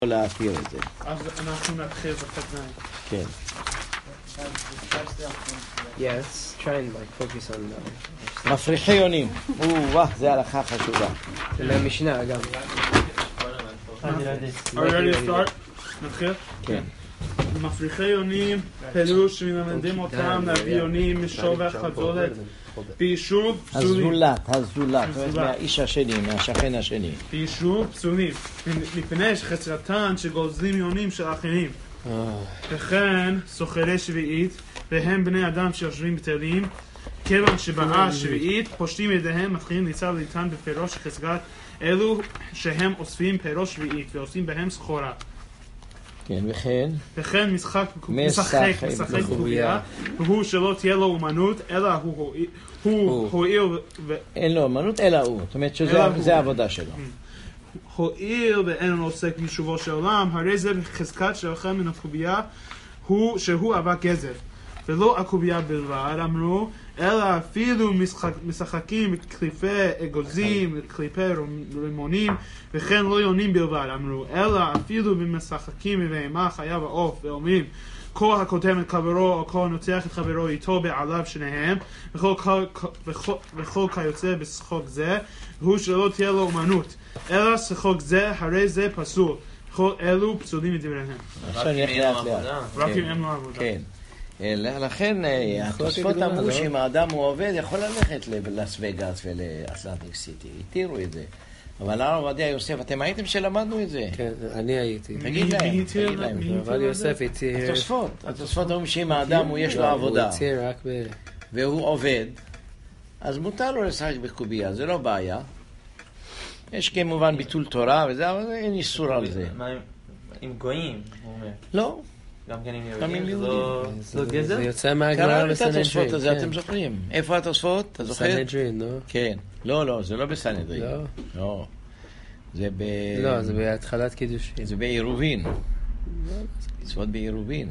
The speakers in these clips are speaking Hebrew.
להכיר את זה. אז אנחנו נתחיל בחתנאי. כן. Yeah, let's try and focus on מפריחי יונים. זה הלכה חשובה. למשנה גם. Are you ready to start? נתחיל? כן. מפריחי יונים, פירוש שמלמדים אותם להביא יונים משובח חזולת ביישוב פסולים. הזולת, זאת אומרת מהאיש השני, מהשכן השני. ביישוב פסולים, מפני שחסרתן שגוזלים יונים של אחרים. וכן סוחרי שביעית, והם בני אדם שיושבים בטלים, כיוון שבעה שביעית פושטים ידיהם, מתחילים ליצור ליטן בפירוש חזקת אלו שהם אוספים פירוש שביעית ועושים בהם סחורה. כן, וכן משחק בקובייה, והוא שלא תהיה לו אומנות, אלא הוא הועיל אין לו אומנות, אלא הוא. זאת אומרת שזה העבודה שלו. הועיל ואין עוסק בישובו של עולם, הרי זה בחזקת שלכם מן הקובייה, שהוא אבק גזר. ולא הקובייה בלבד, אמרו, אלא אפילו משחקים בקליפי אגוזים, בקליפי רימונים, וכן לא יונים בלבד, אמרו, אלא אפילו במשחקים בבהמה, חיה ועוף, ואומרים, כל הקודם את חברו, או כל הנוצח את חברו איתו בעליו שניהם, וכל כיוצא בשחוק זה, והוא שלא תהיה לו אומנות, אלא שחוק זה, הרי זה פסול, כל אלו פסולים מדבריהם. עכשיו נלך לאט לאט. רק אם אין לו עבודה. כן. לכן התוספות אמרו שאם האדם הוא עובד יכול ללכת ללאס וגאס ולאטלנטיק סיטי, התירו את זה. אבל הרב עובדיה יוסף, אתם הייתם שלמדנו את זה? כן, אני הייתי. תגיד להם. אבל יוסף התיר... התוספות אומרים שאם האדם יש לו עבודה והוא עובד, אז מותר לו לשחק בקובייה, זה לא בעיה. יש כמובן ביטול תורה וזה, אבל אין איסור על זה. עם גויים, הוא אומר. לא. גם כן עם יהודים, זה לא גזר? זה יוצא מהגמרא בסנהדרין. קראנו את התוספות הזה, אתם זוכרים? איפה התוספות? אתה זוכר? בסנהדרין, לא? כן. לא, זה לא בסנהדרין. לא. זה לא, זה בהתחלת קידושין. זה בעירובין. מצוות בעירובין.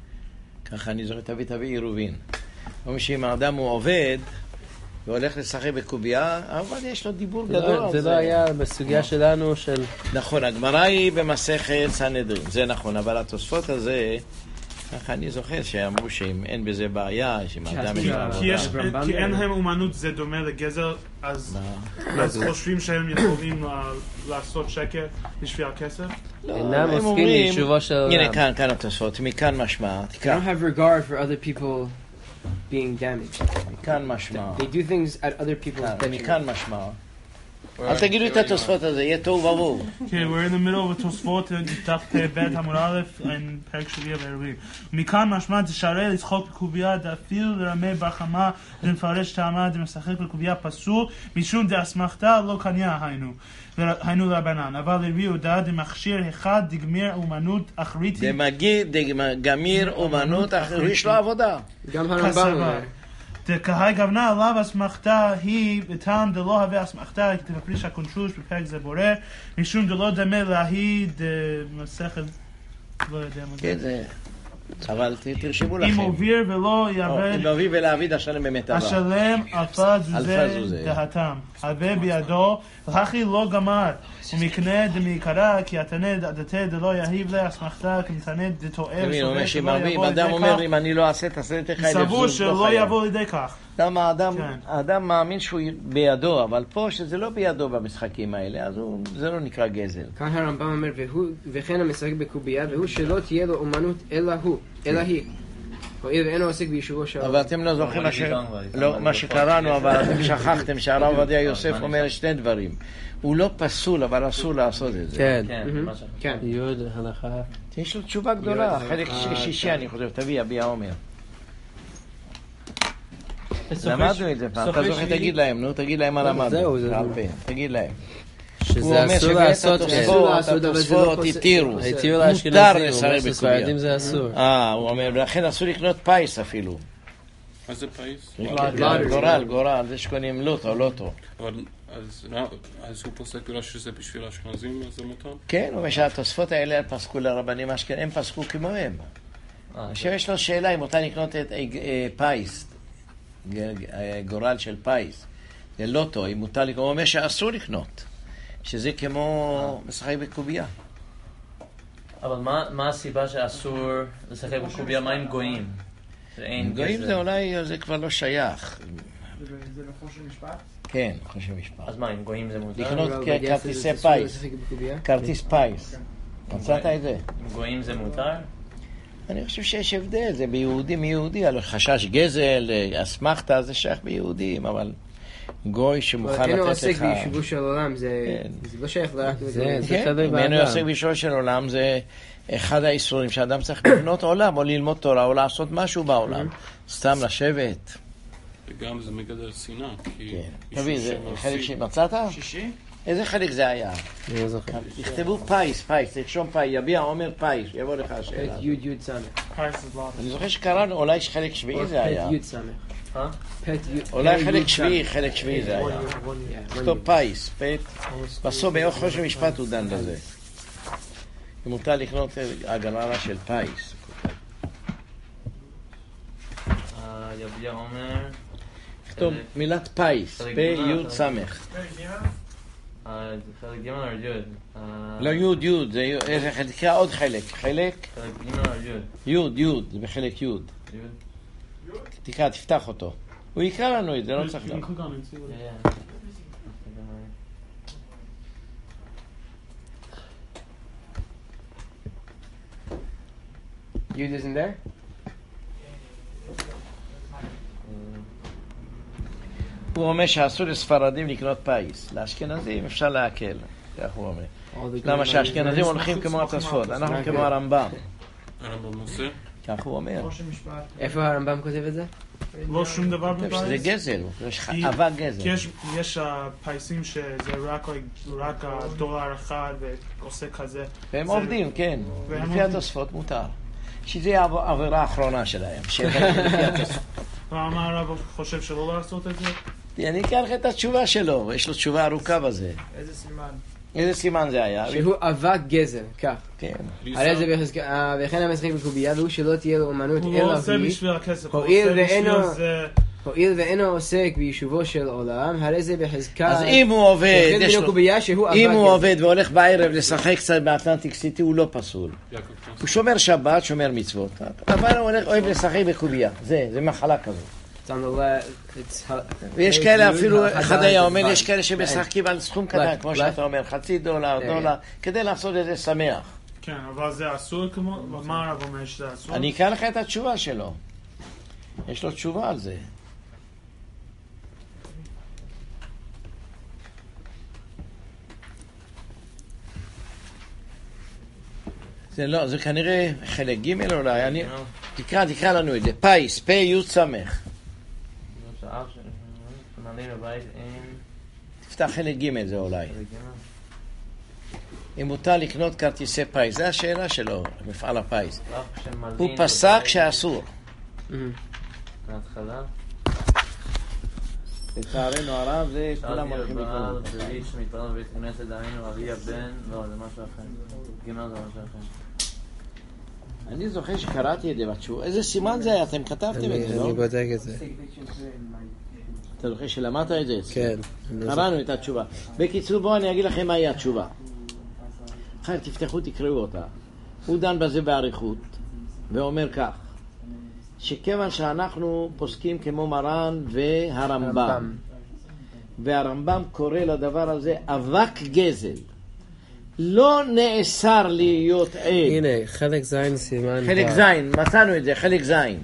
ככה אני זוכר, תביא עירובין. אומרים שאם האדם הוא עובד והולך לשחק בקובייה, אבל יש לו דיבור גדול על זה. זה לא היה בסוגיה שלנו של... נכון, הגמרא היא במסכת סנהדרין, זה נכון, אבל התוספות הזה, ככה אני זוכר שאמרו שאם אין בזה בעיה, שאם האדם יש לו עבודה. כי אין להם אומנות, זה דומה לגזר, אז חושבים שהם יכולים לעשות שקר בשביל הכסף? אינם עוסקים בישובו של עולם. הנה כאן התוספות, מכאן משמע, They don't have regard for other people being damaged. מכאן משמע. They do things at other people's detriment. מכאן משמע. אל תגידו את התוספות הזה, יהיה טוב ובואו. Okay, we're in the middle of התוספות, דף ב' עמוד א', פרק שביעי בערבים. מכאן משמע שהרי לצחוק בקובייה, אפילו לרמי בחמה, למפרש טעמה, דמשחק בקובייה פסול, משום דאסמכתא לא קניה היינו לרבנן. אבל לרבי יהודה דמכשיר אחד דגמיר אומנות אחרית. דגמיר אומנות אחרית, יש לו עבודה. גם הרמב"ם אומר. דקהי גוונה עליו אסמכתא היא בטעם דלא הווה אסמכתא כתפריש הקונשוש בפרק זה בורא משום דלא דמה להי דמסכת לא יודע מה כן זה אבל תרשמו לכם אם עוביר ולא יעבד אם עוביר ולהעביד השלם במיטבה השלם אלפא זוזה דהתם הווה בידו לכי לא גמר ומקנה דמעיקרא כי התנה דתה דלא יהיב לה אסמכתא כמתנה דתואר אם אדם אומר אם אני לא אעשה תעשה את חי סבור שלא יבוא לידי כך למה האדם מאמין שהוא בידו אבל פה שזה לא בידו במשחקים האלה אז זה לא נקרא גזל. כאן הרמב"ם אומר וכן המשחק בקובייה והוא שלא תהיה לו אומנות אלא היא הואיל ואינו עוסק בישובו של... אבל אתם לא זוכרים מה שקראנו, אבל אתם שכחתם שהרב עובדיה יוסף אומר שני דברים. הוא לא פסול, אבל אסור לעשות את זה. כן. יוד, הלכה. יש לו תשובה גדולה, חלק שישי אני חושב, תביא, אבי העומר. למדנו את זה פעם, אתה זוכר, תגיד להם, תגיד להם מה למדנו. תגיד להם. שזה אסור לעשות התוספות התירו התירו לאשכנזים, הוא אומר שספרדים זה אסור. הוא אומר, ולכן אסור לקנות פייס אפילו. מה זה פייס? גורל, זה שקונים לוטו. אז הוא פוסק בגלל שזה בשביל האשכנזים, אז זה מותר? כן, הוא אומר שהתוספות האלה פסקו לרבנים אשכנזים, הם פסקו כמוהם. עכשיו יש לו שאלה אם מותר לקנות את פייס, גורל של פייס, זה לוטו, אם מותר לקנות, הוא אומר שאסור לקנות. שזה כמו משחק בקובייה. אבל מה הסיבה שאסור לשחק בקובייה? מה עם גויים? גויים זה אולי, זה כבר לא שייך. זה לחוש משפט? כן, חוש משפט. אז מה, עם גויים זה מותר? לקנות כרטיסי פייס. כרטיס פייס. מצאת את זה? עם גויים זה מותר? אני חושב שיש הבדל, זה ביהודי מיהודי, על חשש גזל, אסמכתה, זה שייך ביהודים, אבל גוי שמוכן לתת לך... אינו עוסק ביישובו של עולם, זה לא שייך רק... כן, אינו עוסק ביישובו של עולם, זה אחד האיסורים שאדם צריך לבנות עולם, או ללמוד תורה, או לעשות משהו בעולם. סתם לשבת. וגם זה מגדל שנאה, כי... תביא, זה חלק שמצאת? שישי? איזה חלק זה היה? אני זוכר. תכתבו פייס, תרשום פייס, יביע עומר פייס, יבוא לך השאלה. י' י' סמך. אני זוכר שקראנו, אולי חלק שביעי זה היה. פ' י' סמך. אולי חלק שביעי זה היה. תכתוב פייס, בסוף באורך חוש המשפט הוא דן בזה. אם מותר לקנות הגררה של פייס. יביע עומר... תכתוב מילת פייס, פ' י' סמך. חלק ג' או י'? לא י', זה תקרא עוד חלק. חלק? חלק ג' או י'? י', זה בחלק י'. תקרא, תפתח אותו. הוא יקרא לנו את זה, לא צריך גם. Yud isn't there? הוא אומר שאסור לספרדים לקנות פייס. לאשכנזים אפשר להקל. כך הוא אומר. למה שהאשכנזים הולכים כמו התוספות, אנחנו כמו הרמב"ם. הרמב"ם עושה? כך הוא אומר. איפה הרמב"ם כותב את זה? לא שום דבר בפייס? זה גזל, יש אבק גזל. כי יש פייסים שזה רק הדולר אחד ועושה כזה. והם עובדים, כן. לפי התוספות מותר. שזה יהיה העבירה האחרונה שלהם. למה הרב חושב שלא לעשות את זה? אני אקח את התשובה שלו, יש לו תשובה ארוכה בזה. איזה סימן? איזה סימן זה היה? שהוא אבק גזל, כך. כן. הרי זה וכן המשחק בקובייה, והוא שלא תהיה לו אומנות הוא אלא לא עושה בשביל הכסף, הוא הואיל עושה בשביל זה... הואיל ואינו עוסק ביישובו של עולם, הרי זה בחזקה... אז אם הוא עובד, אם הוא עובד והולך בערב לשחק קצת באטלנטיק סיטי, הוא לא פסול. הוא שומר שבת, שומר מצוות. אבל הוא אוהב לשחק בקובייה. זה מחלה כזאת. ויש כאלה אפילו, אחד היה אומר, יש כאלה שמשחקים על סכום קטן, כמו שאתה אומר, $0.50, דולר, כדי לעשות את זה שמח. כן, אבל זה אסור כמו... מה הרב אומר שזה אסור? אני אקרא לך את התשובה שלו. יש לו תשובה על זה. זה לא, זה כנראה חלק ג' אולי, תקרא לנו את זה, פייס, פ' י' סמך. תפתח חלק ג' זה אולי. אם מותר לקנות כרטיסי פייס, זה השאלה שלו, מפעל הפייס. הוא פסק שאסור. מההתחלה? לצערנו הרב, זה כולם הולכים לקנות. איש מתפלל בבית כנסת, דהיינו אבי הבן, לא, זה משהו אחר. ג' זה משהו אחר. אני זוכר שקראתי את זה בתשובה. איזה סימן זה היה? אתם כתבתם את זה, לא? אני בודק את זה. אתה זוכר שלמדת את זה? כן. קראנו את התשובה. בקיצור, בואו אני אגיד לכם מהי התשובה. אחר תפתחו, תקראו אותה. הוא דן בזה בעריכות, ואומר כך, שכיוון שאנחנו פוסקים כמו מרן והרמב"ם, והרמב"ם קורא לדבר הזה אבק גזל, לא נאסר להיות עד. הנה, חלק זין סימן. חלק זין, מצאנו את זה, חלק זין.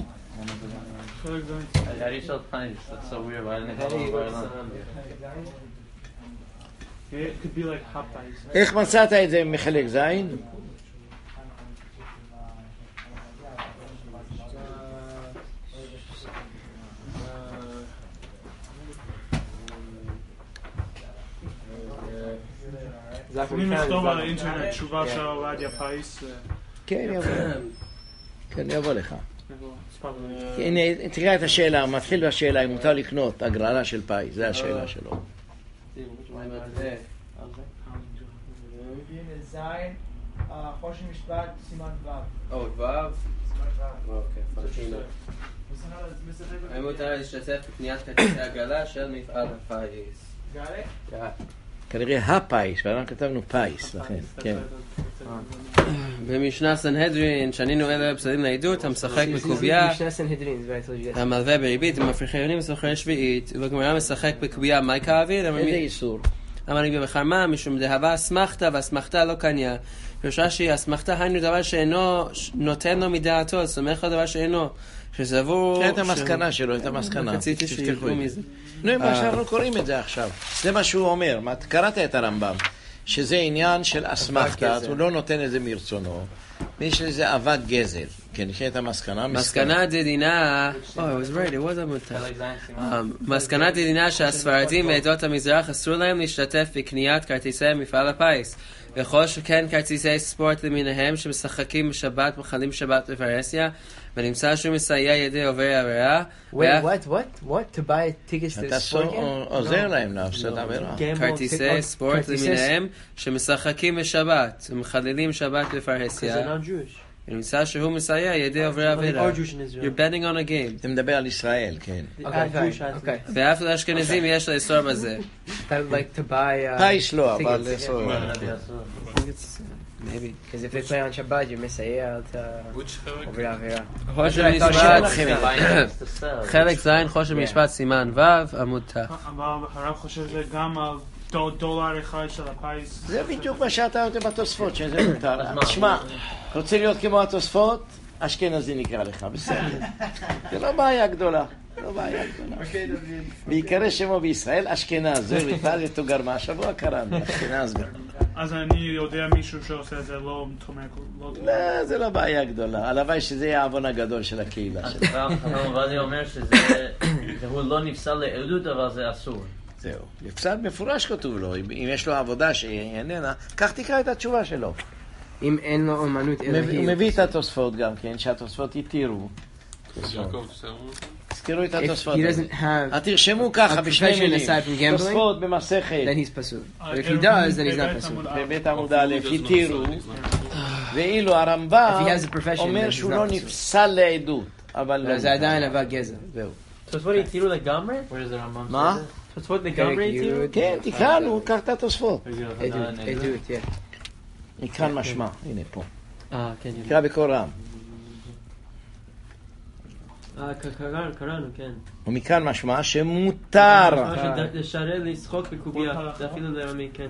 איך מצאת את זה מחלק זין? יכולים לכתוב על האינטרנט תשובה של עובדיה פייס. כן, יבוא. כן, יבוא לך. הנה, תראה את השאלה, מתחיל בשאלה, אם מותר לקנות הגרלה של פייס, זה השאלה שלו. זין, חושן משפט, סימן ו'. או, ו'? אוקיי, האם מותר להשתתף בקניית כרטיסי הגרלה של מפעל הפייס? גאלק? כנראה הפייס, ואנחנו כתבנו פייס, לכן, כן. במשנה סנהדרין, שנינו אלה פסדים לעדות, המשחק בקובייה, המלווה בריבית, המפריחי יונים וסוחרי שביעית, ובגמרא משחק בקובייה מי כאוויר? איזה איסור? אמרים בחרמה, משום דהבה אסמכתה, והאסמכתה לא קניה. פירושה שהיא אסמכתה היינו דבר שאינו נותן לו מדעתו, סומך על דבר שאינו, שסבור... את המסקנה שלו, את המסקנה. רציתי שיראו מזה. נו, מה שאנחנו קוראים את זה עכשיו. זה מה שהוא אומר. קראת את הרמב"ם, שזה עניין של אסמכתה, הוא לא נותן את זה מרצונו. ויש לזה אבק גזל. כן, יש את המסקנה. מסקנה דדינה... Oh, I was right, it was a מסקנה דדינה שהספרדים ועדות המזרח אסור להם להשתתף בקניית כרטיסי מפעל הפיס. וכל שכן כרטיסי ספורט למיניהם שמשחקים בשבת, מחלים שבת בפרהסיה, ונמצא שהוא מסייע ידי עוברי עבירה. What? To buy tickets to אתה עוזר להם להפסד עבירה. כרטיסי ספורט למיניהם שמשחקים בשבת, ומחללים שבת בפרהסיה. ונמצא שהוא מסייע ידי עוברי עבירה. You're betting on a game. אתה מדבר על ישראל, כן. ואף לאשכנזים יש לאסור בזה. פייס לא, אבל לאסור. Maybe. Because if they play on Shabbat, you miss out over Avera. חלק זין חושן משפט סימן ו' עמוד ת'. אבל הרב חושב שזה גם על דולר אחד של הפיס. זה בדיוק מה שאתה יודע בתוספות, שזה מותר. תשמע, רוצה להיות כמו התוספות? אשכנזי נקרא לך, בסדר. זה לא בעיה גדולה. לא בעיה גדולה. בעיקר שמו בישראל, אשכנז. זה בכלל יתוגר מה השבוע קראנו, אשכנז. אז אני יודע מישהו שעושה את זה לא תומך. לא, זה לא בעיה גדולה. הלוואי שזה יהיה העוון הגדול של הקהילה שלנו. אבל זה אומר שהוא לא נפסל לעדות, אבל זה אסור. זהו. נפסל מפורש כתוב לו. אם יש לו עבודה שהיא איננה, כך תקרא את התשובה שלו. אם אין לו אומנות אלוהית. הוא מביא את התוספות גם כן, שהתוספות יתירו. תזכרו את התוספות. תרשמו ככה בשני מילים. תוספות במסכת. Then he's פסול. If he does, then he's not פסול. בבית עמוד א' יתירו. ואילו הרמב"ם אומר שהוא לא נפסל לעדות. אבל זה עדיין אבק גזל. זהו. תוספות יתירו לגמרי? מה? תוספות לגמרי יתירו? כן, תקראנו, קח את התוספות. עדות, כן. מכאן משמע, הנה פה. כן. נקרא בקול רם. קראנו, כן. ומכאן משמע שמותר. לשרר לשחוק בקובייה, זה אפילו לרמי, כן.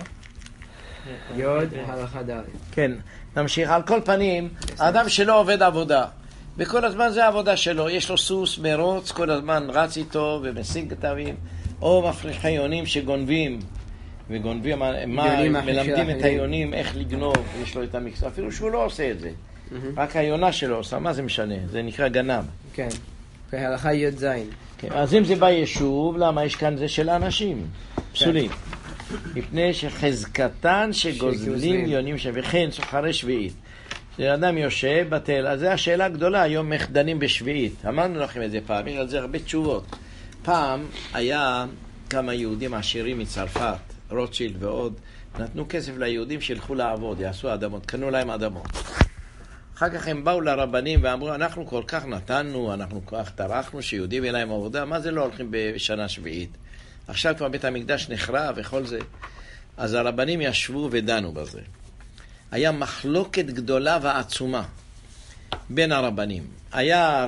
יוד הלכה ד'. כן, נמשיך. על כל פנים, האדם שלא עובד עבודה, וכל הזמן זה העבודה שלו, יש לו סוס מרוץ, כל הזמן רץ איתו ומשיג כתבים, או מפריחי יונים שגונבים, וגונבים, מלמדים את היונים איך לגנוב, יש לו את המקצוע, אפילו שהוא לא עושה את זה. רק היונה שלו עושה, מה זה משנה? זה נקרא גנב. כן, הלכה יוד זין. אז אם זה ביישוב, למה יש כאן זה של האנשים? פסולים. מפני שחזקתן שגוזלים יונים וכן סוחרי שביעית. כשאדם יושב בטל, אז זו השאלה הגדולה, היום איך דנים בשביעית. אמרנו לכם את זה פעם, יש על זה הרבה תשובות. פעם היה כמה יהודים עשירים מצרפת, רוטשילד ועוד, נתנו כסף ליהודים שילכו לעבוד, יעשו אדמות, קנו להם אדמות. אחר כך הם באו לרבנים ואמרו, אנחנו כל כך נתנו, אנחנו כל כך טרחנו שיהודים יהיה להם עבודה, מה זה לא הולכים בשנה שביעית? עכשיו כבר בית המקדש נחרב וכל זה. אז הרבנים ישבו ודנו בזה. היה מחלוקת גדולה ועצומה בין הרבנים. היה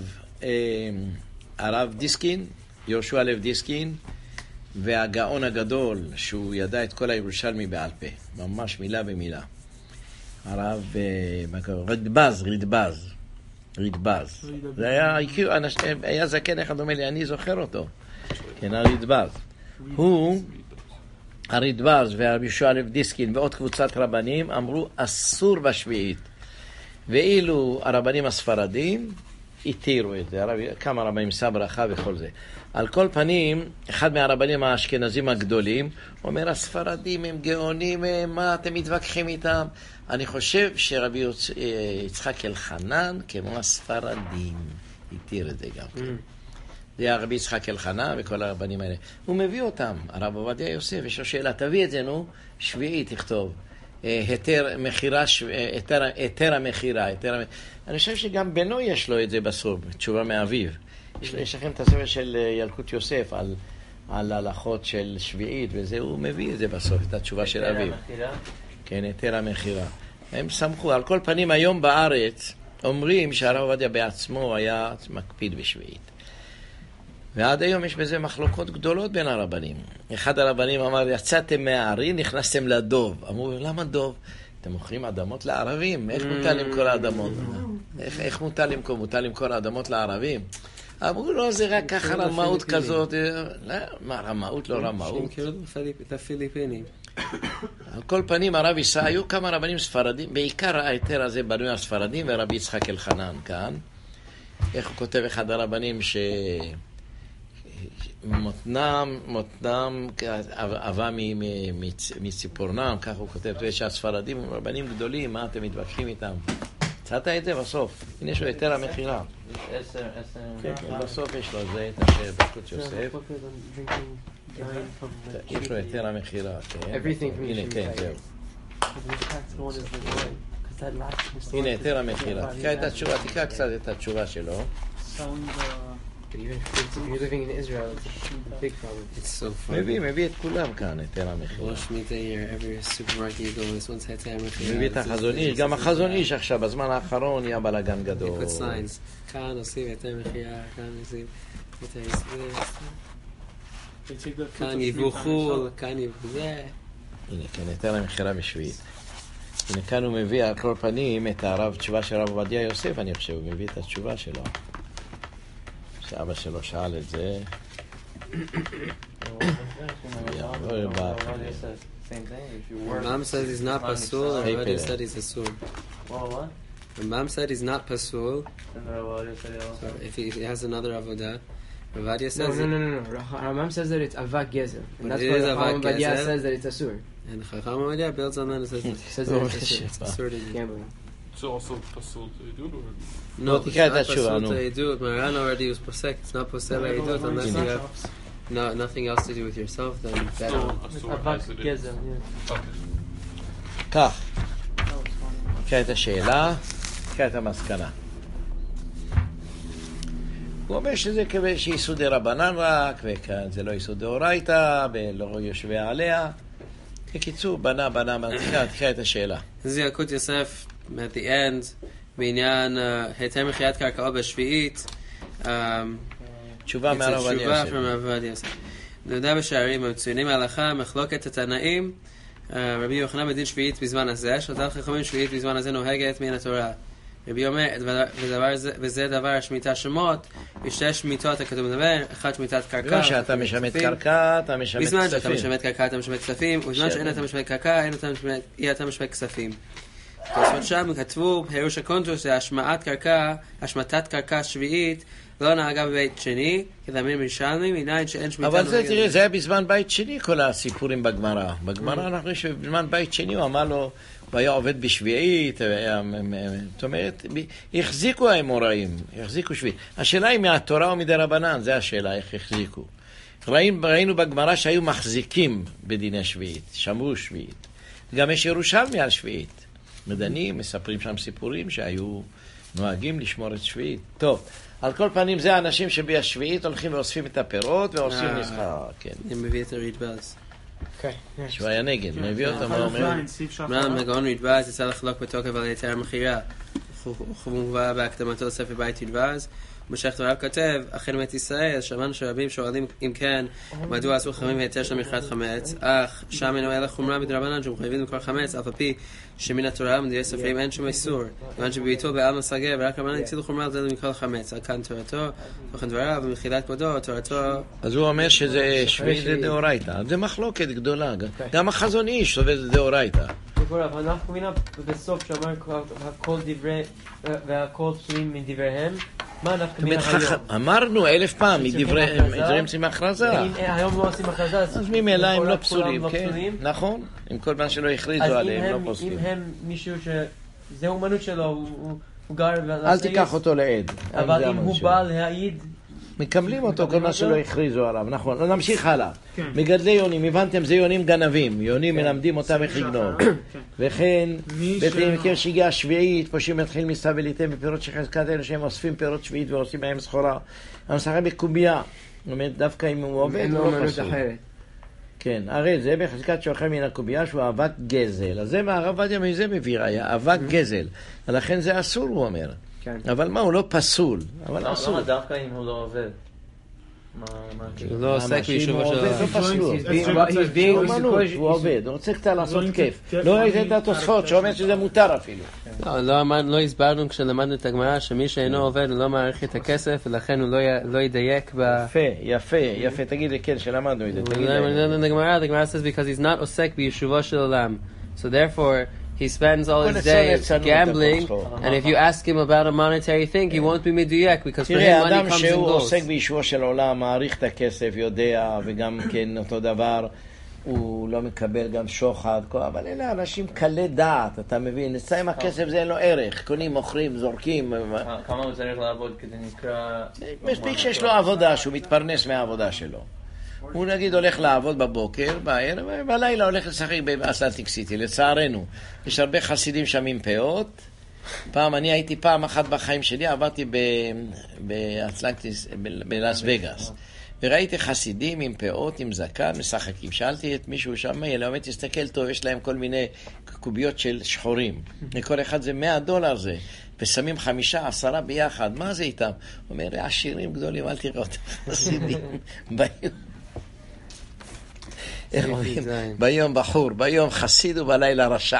הרב דיסקין, יהושע לב דיסקין, והגאון הגדול, שהוא ידע את כל הירושלמי בעל פה, ממש מילה במילה. הרב רדב"ז. זה היה זקן אחד אומר לי, אני זוכר אותו. כן, הרדב"ז והרב יהושע לב דיסקין ועוד קבוצת רבנים אמרו אסור בשביעית. ואילו הרבנים הספרדים התירו את זה, כמה רבנים סברכה וכל זה. על כל פנים, אחד מהרבנים האשכנזים הגדולים אומר, הספרדים הם גאונים, מה אתם מתווכחים איתם? אני חושב שרבי יצחק אלחנן כמו הספרדים התיר את זה גם כן. זה היה רבי יצחק אלחנן וכל הרבנים האלה. הוא מביא אותם, הרב עובדיה יוסף, יש לו שאלה, תביא את זה, נו, שביעי תכתוב. היתר המחירה. אני חושב שגם בנו יש לו את זה בסוף, תשובה מאביו. יש לכם את הספר של ילקוט יוסף על הלכות של שביעית, וזה הוא מביא את זה בסוף, את התשובה של אביו. כן, היתר המחירה. הם סמכו. על כל פנים, היום בארץ אומרים שהרב עובדיה בעצמו היה מקפיד בשביעית. ועד היום יש בזה מחלוקות גדולות בין הרבנים. אחד הרבנים אמר, יצאתם מהערי, נכנסתם לדוב. אמרו, למה דוב? אתם מוכרים אדמות לערבים? איך מותר למכור אדמות? איך מותר למכור? מותר למכור אדמות לערבים? אמרו, לא, זה רק ככה רמאות כזאת. לא, מה, רמאות לא רמאות? שימכרו את הפיליפינים. על כל פנים, הרב ישראל, היו כמה רבנים ספרדים, בעיקר ההיתר הזה בנוי על ספרדים, ורבי יצחק אלחנן כאן. איך הוא כותב אחד הרבנים מותנם אהבה מציפורנם, כך הוא כותב, שהספרדים הם רבנים גדולים, מה אתם מתווכחים איתם? צאת את זה בסוף, הנה יש לו היתר המכירה. בסוף יש לו זה, את השם, בקוץ יוסף. יש לו היתר המכירה, הנה, כן, זהו. הנה, היתר המכירה. תקרא קצת את התשובה שלו. If you're living in Israel, it's a big problem. It's so funny. מביא את כולם כאן, היתר המכירה. ראש מיטה here, every supermarket you go, this one's היתר המכירה. מביא את החזון איש, גם החזון איש עכשיו, בזמן האחרון יהיה בלגן גדול. Put signs. כאן עושים היתר מכירה, כאן עושים היתר ישראל. כאן יבוא חול, כאן יבוא זה. הנה, כן, היתר המכירה בשביעית. הנה, כאן הוא מביא על כל פנים את הרב תשובה של הרב עובדיה יוסף, אני חושב, הוא מביא את התשובה שלו. שאבא שלו שאל את זה. Mom says he's not pasul, and Rabbi said he's asur. What? When Mom said he's not pasul, so if he has another avodah, Rabbi says no. Mom says that it's avak gezer, and that's why Rabbi says that it's asur. And Chacham Avodah builds on that and says that it's asur. It's also pasul to Eidut, or? No, it's not pasul to Eidut. Maran already was posek. It's not posel to Eidut unless you have nothing else to do with yourself. Then avak gezer. כך, תקרא את השאלה, תקרא את המסקנה. הוא אומר שזה כבי שיסודי רבנן רק, וכאן זה לא יסודי אורייתא, ולא יושבי עליה. בקיצור, בנה, תקרא את השאלה. זה ילקוט יוסף, at the end, בעניין היתר מחיית קרקעות בשביעית. תשובה מהרב עובדיה יוסף. נודע בשערים, המצוינים ההלכה, מחלוקת התנאים, רבי יוחנן בדין שביעית בזמן הזה, שלטת חכמים שביעית בזמן הזה נוהגת מן התורה. רבי אומר, וזה דבר שמיטה שמות, ושתי שמיטות הכתוב מדבר, אחד שמיטת קרקע. שאתה משמט קרקע, אתה משמט כספים. בזמן שאתה משמט קרקע, אתה משמט כספים, ובזמן שאין אתה משמט קרקע, אתה משמט כספים. אז שם כתבו, פירוש הקונטרוס, השמטת קרקע שביעית, לא נהגה בבית שני, כדאמין משלמים, עניין שאין שמיטה. אבל זה, תראה, זה היה בזמן בית שני, כל הסיפורים בגמרא. בגמרא אנחנו רואים שבזמן בית שני הוא אמר לו, הוא היה עובד בשביעית, זאת אומרת, החזיקו האמוראים, החזיקו שביעית. השאלה היא מהתורה או מדרבנן, זה השאלה, איך החזיקו. ראינו בגמרא שהיו מחזיקים בדיני שביעית, שמרו שביעית. גם יש ירושלמי על שביעית. מדענים, מספרים שם סיפורים שהיו נוהגים לשמור את שביעית. טוב, על כל פנים זה האנשים שבשביעית הולכים ואוספים את הפירות ועושים מסחר, כן. אני מביא את הרדב"ז. שהוא היה נגד, מביא אותם ואומר... מגאון רדב"ז יצא לחלוק בתוקף על היתר המכירה. הוא מובא בהקדמתו לספר בית רדב"ז. משך דבריו כותב, אכן בית ישראל, שמענו שרבים שואלים אם כן, מדוע אסור חכמים היתר של מכירת חמץ, אך שם אינו אלא חומרה מדרבנן שמחייבים למכור חמץ, אף על פי שמן התורה ומדברי ספרים אין שום איסור, כיוון שביתו בעלמא סגר, ורק רבנן הצילו חומרה על זה למכור חמץ, על כאן תורתו, תוכן דבריו, ומחילת כבודו, תורתו. אז הוא אומר שזה שביעית זה דאורייתא, זה מחלוקת גדולה, גם החזון איש סובל זה דאורייתא. אנחנו מינה בסוף שאמר הכל דברי והכל פסולים מדבריהם. אמרנו 1000 פעם מדבריהם, מדברים עושים הכרזה. היום לא עושים הכרזה, אז ממילא הם לא פסולים, כן, נכון. עם כל מה שלא הכריזו עליהם לא פוסלים. אם הם מישהו שזה אומנות שלו, הוא גר... אל תיקח אותו לעד. אבל אם הוא בא להעיד... מקבלים אותו כל מה שלא הכריזו עליו, נכון. נמשיך הלאה. מגדלי יונים, הבנתם, זה יונים גנבים. יונים מלמדים אותם איך לגנוב. וכן, בתים מכיר שהגיע השביעית, פושעים מתחיל מסתיו וליתם בפירות שחזקת אלו שהם אוספים פירות שביעית ועושים בהם סחורה. המשחק בקובייה. זאת אומרת, דווקא אם הוא עובד, הוא לא פסול. כן, הרי זה בחזקת שאוכל מן הקובייה שהוא אבק גזל. אז זה מהרב עובדיה מזה מביא ראיה, אבק גזל. ולכן זה אסור, הוא אומר. אבל מה, הוא לא פסול, אבל אסור. למה דווקא אם הוא לא עובד? הוא לא עוסק בישובו של הוא עובד, הוא רוצה קצת לעשות כיף. לא ראית את התוספות שאומר שזה מותר אפילו. לא הסברנו כשלמדנו את הגמרא שמי שאינו עובד לא מעריך את הכסף ולכן הוא לא ידייק יפה, תגיד לי כן שלמדנו את זה. The Gemara says because he's not עוסק בישובו של עולם. So therefore he spends all his day gambling, and if you ask him about a monetary thing, he won't be מדויק, because for him money comes and goes. שהוא עוסק בישובו של עולם, מעריך את הכסף, יודע, וגם כן אותו דבר, הוא לא מקבל גם שוחד, אבל אלה אנשים קלי דעת, אתה מבין? נצא עם הכסף זה אין לו ערך, קונים, מוכרים, זורקים. כמה הוא צריך לעבוד כדי נקרא... מספיק שיש לו עבודה, שהוא מתפרנס מהעבודה שלו. הוא נגיד הולך לעבוד בבוקר, בערב, ובלילה הולך לשחק באטלנטיק סיטי, לצערנו. יש הרבה חסידים שם עם פאות. אני הייתי פעם אחת בחיים שלי, עבדתי באטלנטיס, בלאס וגאס. וראיתי חסידים עם פאות, עם זקן, משחקים. שאלתי את מישהו שם, אלא תסתכל טוב, יש להם כל מיני קוביות של שחורים. לכל אחד זה $100 זה. ושמים 5-10 ביחד. מה זה איתם? הוא אומר, עשירים גדולים, אל תראה אותם. חסידים. ביום בחור, ביום חסיד ובלילה רשע.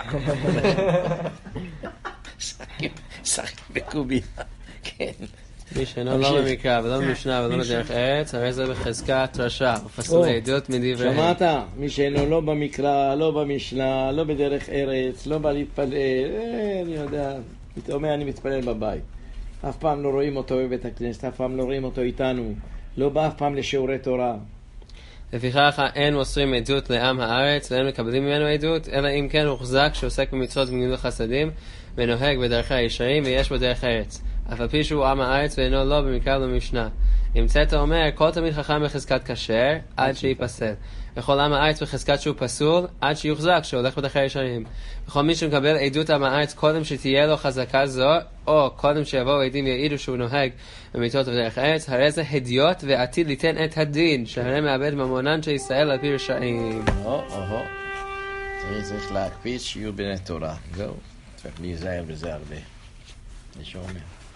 שחק בקוביה. כן. מי שאינו לא במקרא ולא במשנה ולא בדרך ארץ, הרי זה בחזקת רשע, ופסול העדות מדבריהם. שמעת? מי שאינו לא במקרא, לא במשנה, לא בדרך ארץ, לא בא להתפלל, אני יודע, אומר אני מתפלל בבית. אף פעם לא רואים אותו בבית הכנסת, אף פעם לא רואים אותו איתנו, לא בא אף פעם לשיעורי תורה. לפיכך אין מוסרים עדות לעם הארץ ואין מקבלים ממנו עדות, אלא אם כן הוחזק שעוסק במצוות בגמילות חסדים ונוהג בדרכי הישרים ויש בו דרך ארץ, אף על פי שהוא עם הארץ ואינו לא במקרא ולא במשנה. נמצאת אומר כל תמיד חכם בחזקת כשר עד שיפסל, וכל עם הארץ בחזקת שהוא פסול עד שיוחזק שהולך בדרכי הישרים. וכל מי שמקבל עדות עם הארץ קודם שתהיה לו חזקה זו, או קודם שיבואו עדים יעידו שהוא נוהג במצוות בדרך ארץ, הרי זה הדיוט ועתיד ליתן את הדין, שהרי מאבד ממונן של ישראל על פי רשעים. צריך להקפיד שיהיו בני תורה. זהו, צריך להיזהר בזה הרבה. זה שאומר.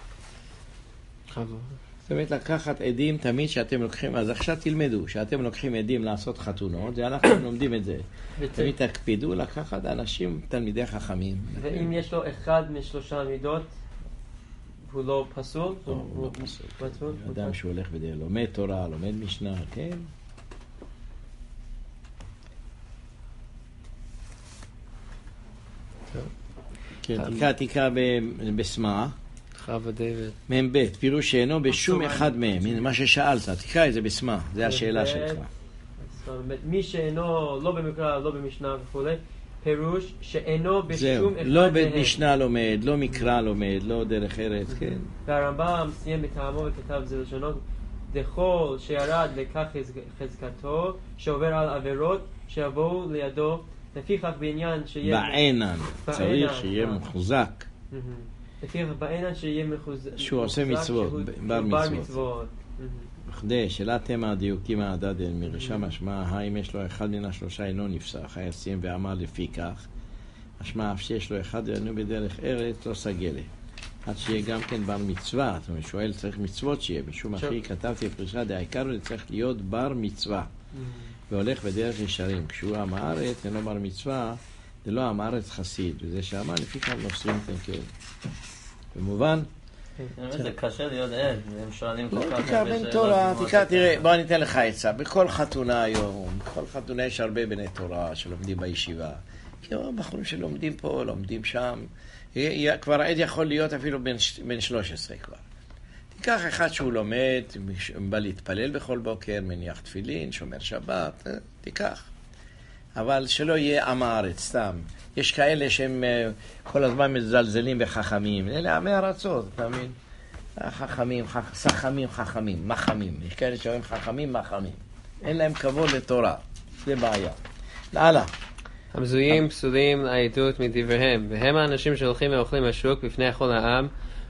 זאת אומרת, לקחת עדים תמיד שאתם לוקחים, אז עכשיו תלמדו, שאתם לוקחים עדים לעשות חתונות, ואנחנו לומדים את זה. תמיד תקפידו לקחת אנשים, תלמידי חכמים. ואם יש לו אחד משלושה מידות, הוא לא פסול? הוא לא פסול. אדם שהולך בדרך, לומד תורה, לומד משנה, כן? כן, תקרא בסמה. מ"ב, פירוש שאינו בשום אחד מהם, מה ששאלת, תקרא את זה בסמה, זה השאלה שלך. מי שאינו לא במקרא, לא במשנה וכו', פירוש שאינו בשום אחד מהם. לא במשנה לומד, לא מקרא לומד, לא דרך ארץ, כן. והרמב"ם סיים בטעמו וכתב זה לשונות, דכל שירד לכך חזקתו, שעובר על עבירות שיבואו לידו, לפיכך בעניין שיהיה... בעינן, צריך שיהיה מחוזק. לפיכך בעינן שיהיה מחוזק. שהוא עושה מצוות, בר מצוות. בכדי, שאלת תמה הדיוקים העדד מרשע משמע, האם יש לו אחד מן השלושה אינו נפסח, היה סיים ואמר לפי כך, משמע אף שיש לו אחד אינו בדרך ארץ, לא סגלה. עד שיהיה גם כן בר מצווה, זאת אומרת, שואל צריך מצוות שיהיה, משום אחי כתבתי בפרישה, העיקר הוא צריך להיות בר מצווה, והולך בדרך ישרים. כשהוא עם הארץ, אינו בר מצווה, זה לא עם הארץ חסיד, וזה שאמר לפי כך נוסרים תנקל. במובן? זה קשה להיות עד, הם שואלים כל כך... תקרא בן תורה, תראה, בוא אני אתן לך עצה, בכל חתונה היום, בכל חתונה יש הרבה בני תורה שלומדים בישיבה, כי בחורים שלומדים פה, לומדים שם, כבר עד יכול להיות אפילו בן 13 כבר. תיקח אחד שהוא לומד, בא להתפלל בכל בוקר, מניח תפילין, שומר שבת, תיקח. אבל שלא יהיה עם הארץ, סתם. יש כאלה שהם כל הזמן מזלזלים בחכמים. אלה עמי ארצות, אתה מבין? חכמים, חכמים, מחמים. יש כאלה שאומרים חכמים, מחמים. אין להם כבוד לתורה. זה בעיה. הלאה. המזויים פסולים לעדות מדבריהם, והם האנשים שהולכים ואוכלים השוק בפני כל העם,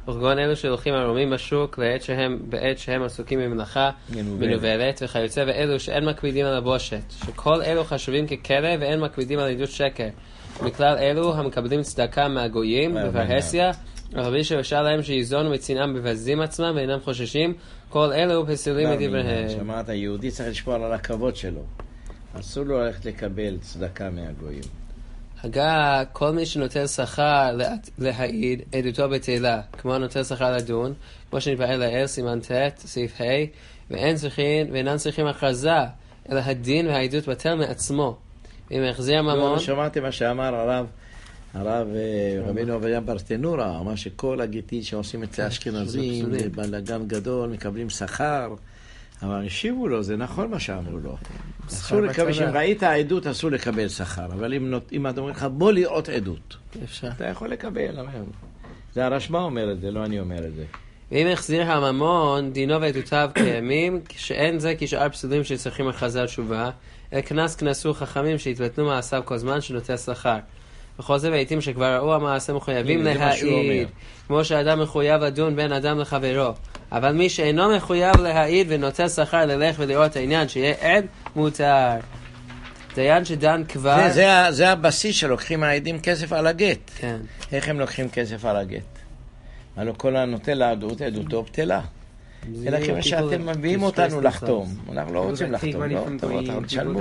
וכגון אלו שהולכים ערומים בשוק בעת שהם עסוקים במלאכה מנוולת וכיוצא ואלו שאין מקפידים על הבושת, שכל אלו חשובים ככלא ואין מקפידים על עדות שקר. מכלל אלו המקבלים צדקה מהגויים בפרהסיה, רבי שבשאל להם שיזונו מצנעם מבזים עצמם ואינם חוששים, כל אלו פסולים את דבריהם. שמעת, היהודי צריך לשמור על הכבוד שלו, אסור לו ללכת לקבל צדקה מהגויים. הגה, כל מי שנוטל שכר להעיד עדותו בתהילה, כמו נוטל שכר לדון, כמו שנתבהר לעיל, סימן ט', סעיף ה', ואינם צריכים הכרזה, אלא הדין והעדות בטל מעצמו. אם החזיר ממון... שמעתי מה שאמר הרב רבינו עובדיה ברטנורה, אמר שכל הגיטין שעושים את האשכנזים, זה בלגן גדול, מקבלים שכר, אבל השיבו לו, זה נכון מה שאמרו לו. אסור לקבל, אם ראית העדות אסור לקבל שכר, אבל אם אתה אומר לך בוא לראות עדות, אתה יכול לקבל. זה הרשב"א אומר את זה, לא אני אומר את זה. ואם החזיר הממון, דינו ועדותיו קיימים, שאין זה כשאר פסולים שצריכים הכרזה תשובה, אלא כנסו חכמים שהתבטנו מעשיו כל זמן שנוטל שכר. וכל זה בעיתים שכבר ראו המעשה מחויבים להעיד, כמו שאדם מחויב לדון בין אדם לחברו. אבל מי שאינו מחויב להעיד ונוטל שכר ללך ולראות העניין שיהיה עד, מותר. דיין שדן כבר... זה הבסיס שלוקחים העדים כסף על הגט. כן. איך הם לוקחים כסף על הגט? הלוא כל הנוטל לעדות, עדותו בטלה. אלא כמה שאתם מביאים אותנו לחתום. אנחנו לא רוצים לחתום, לא? אתם תשלמו.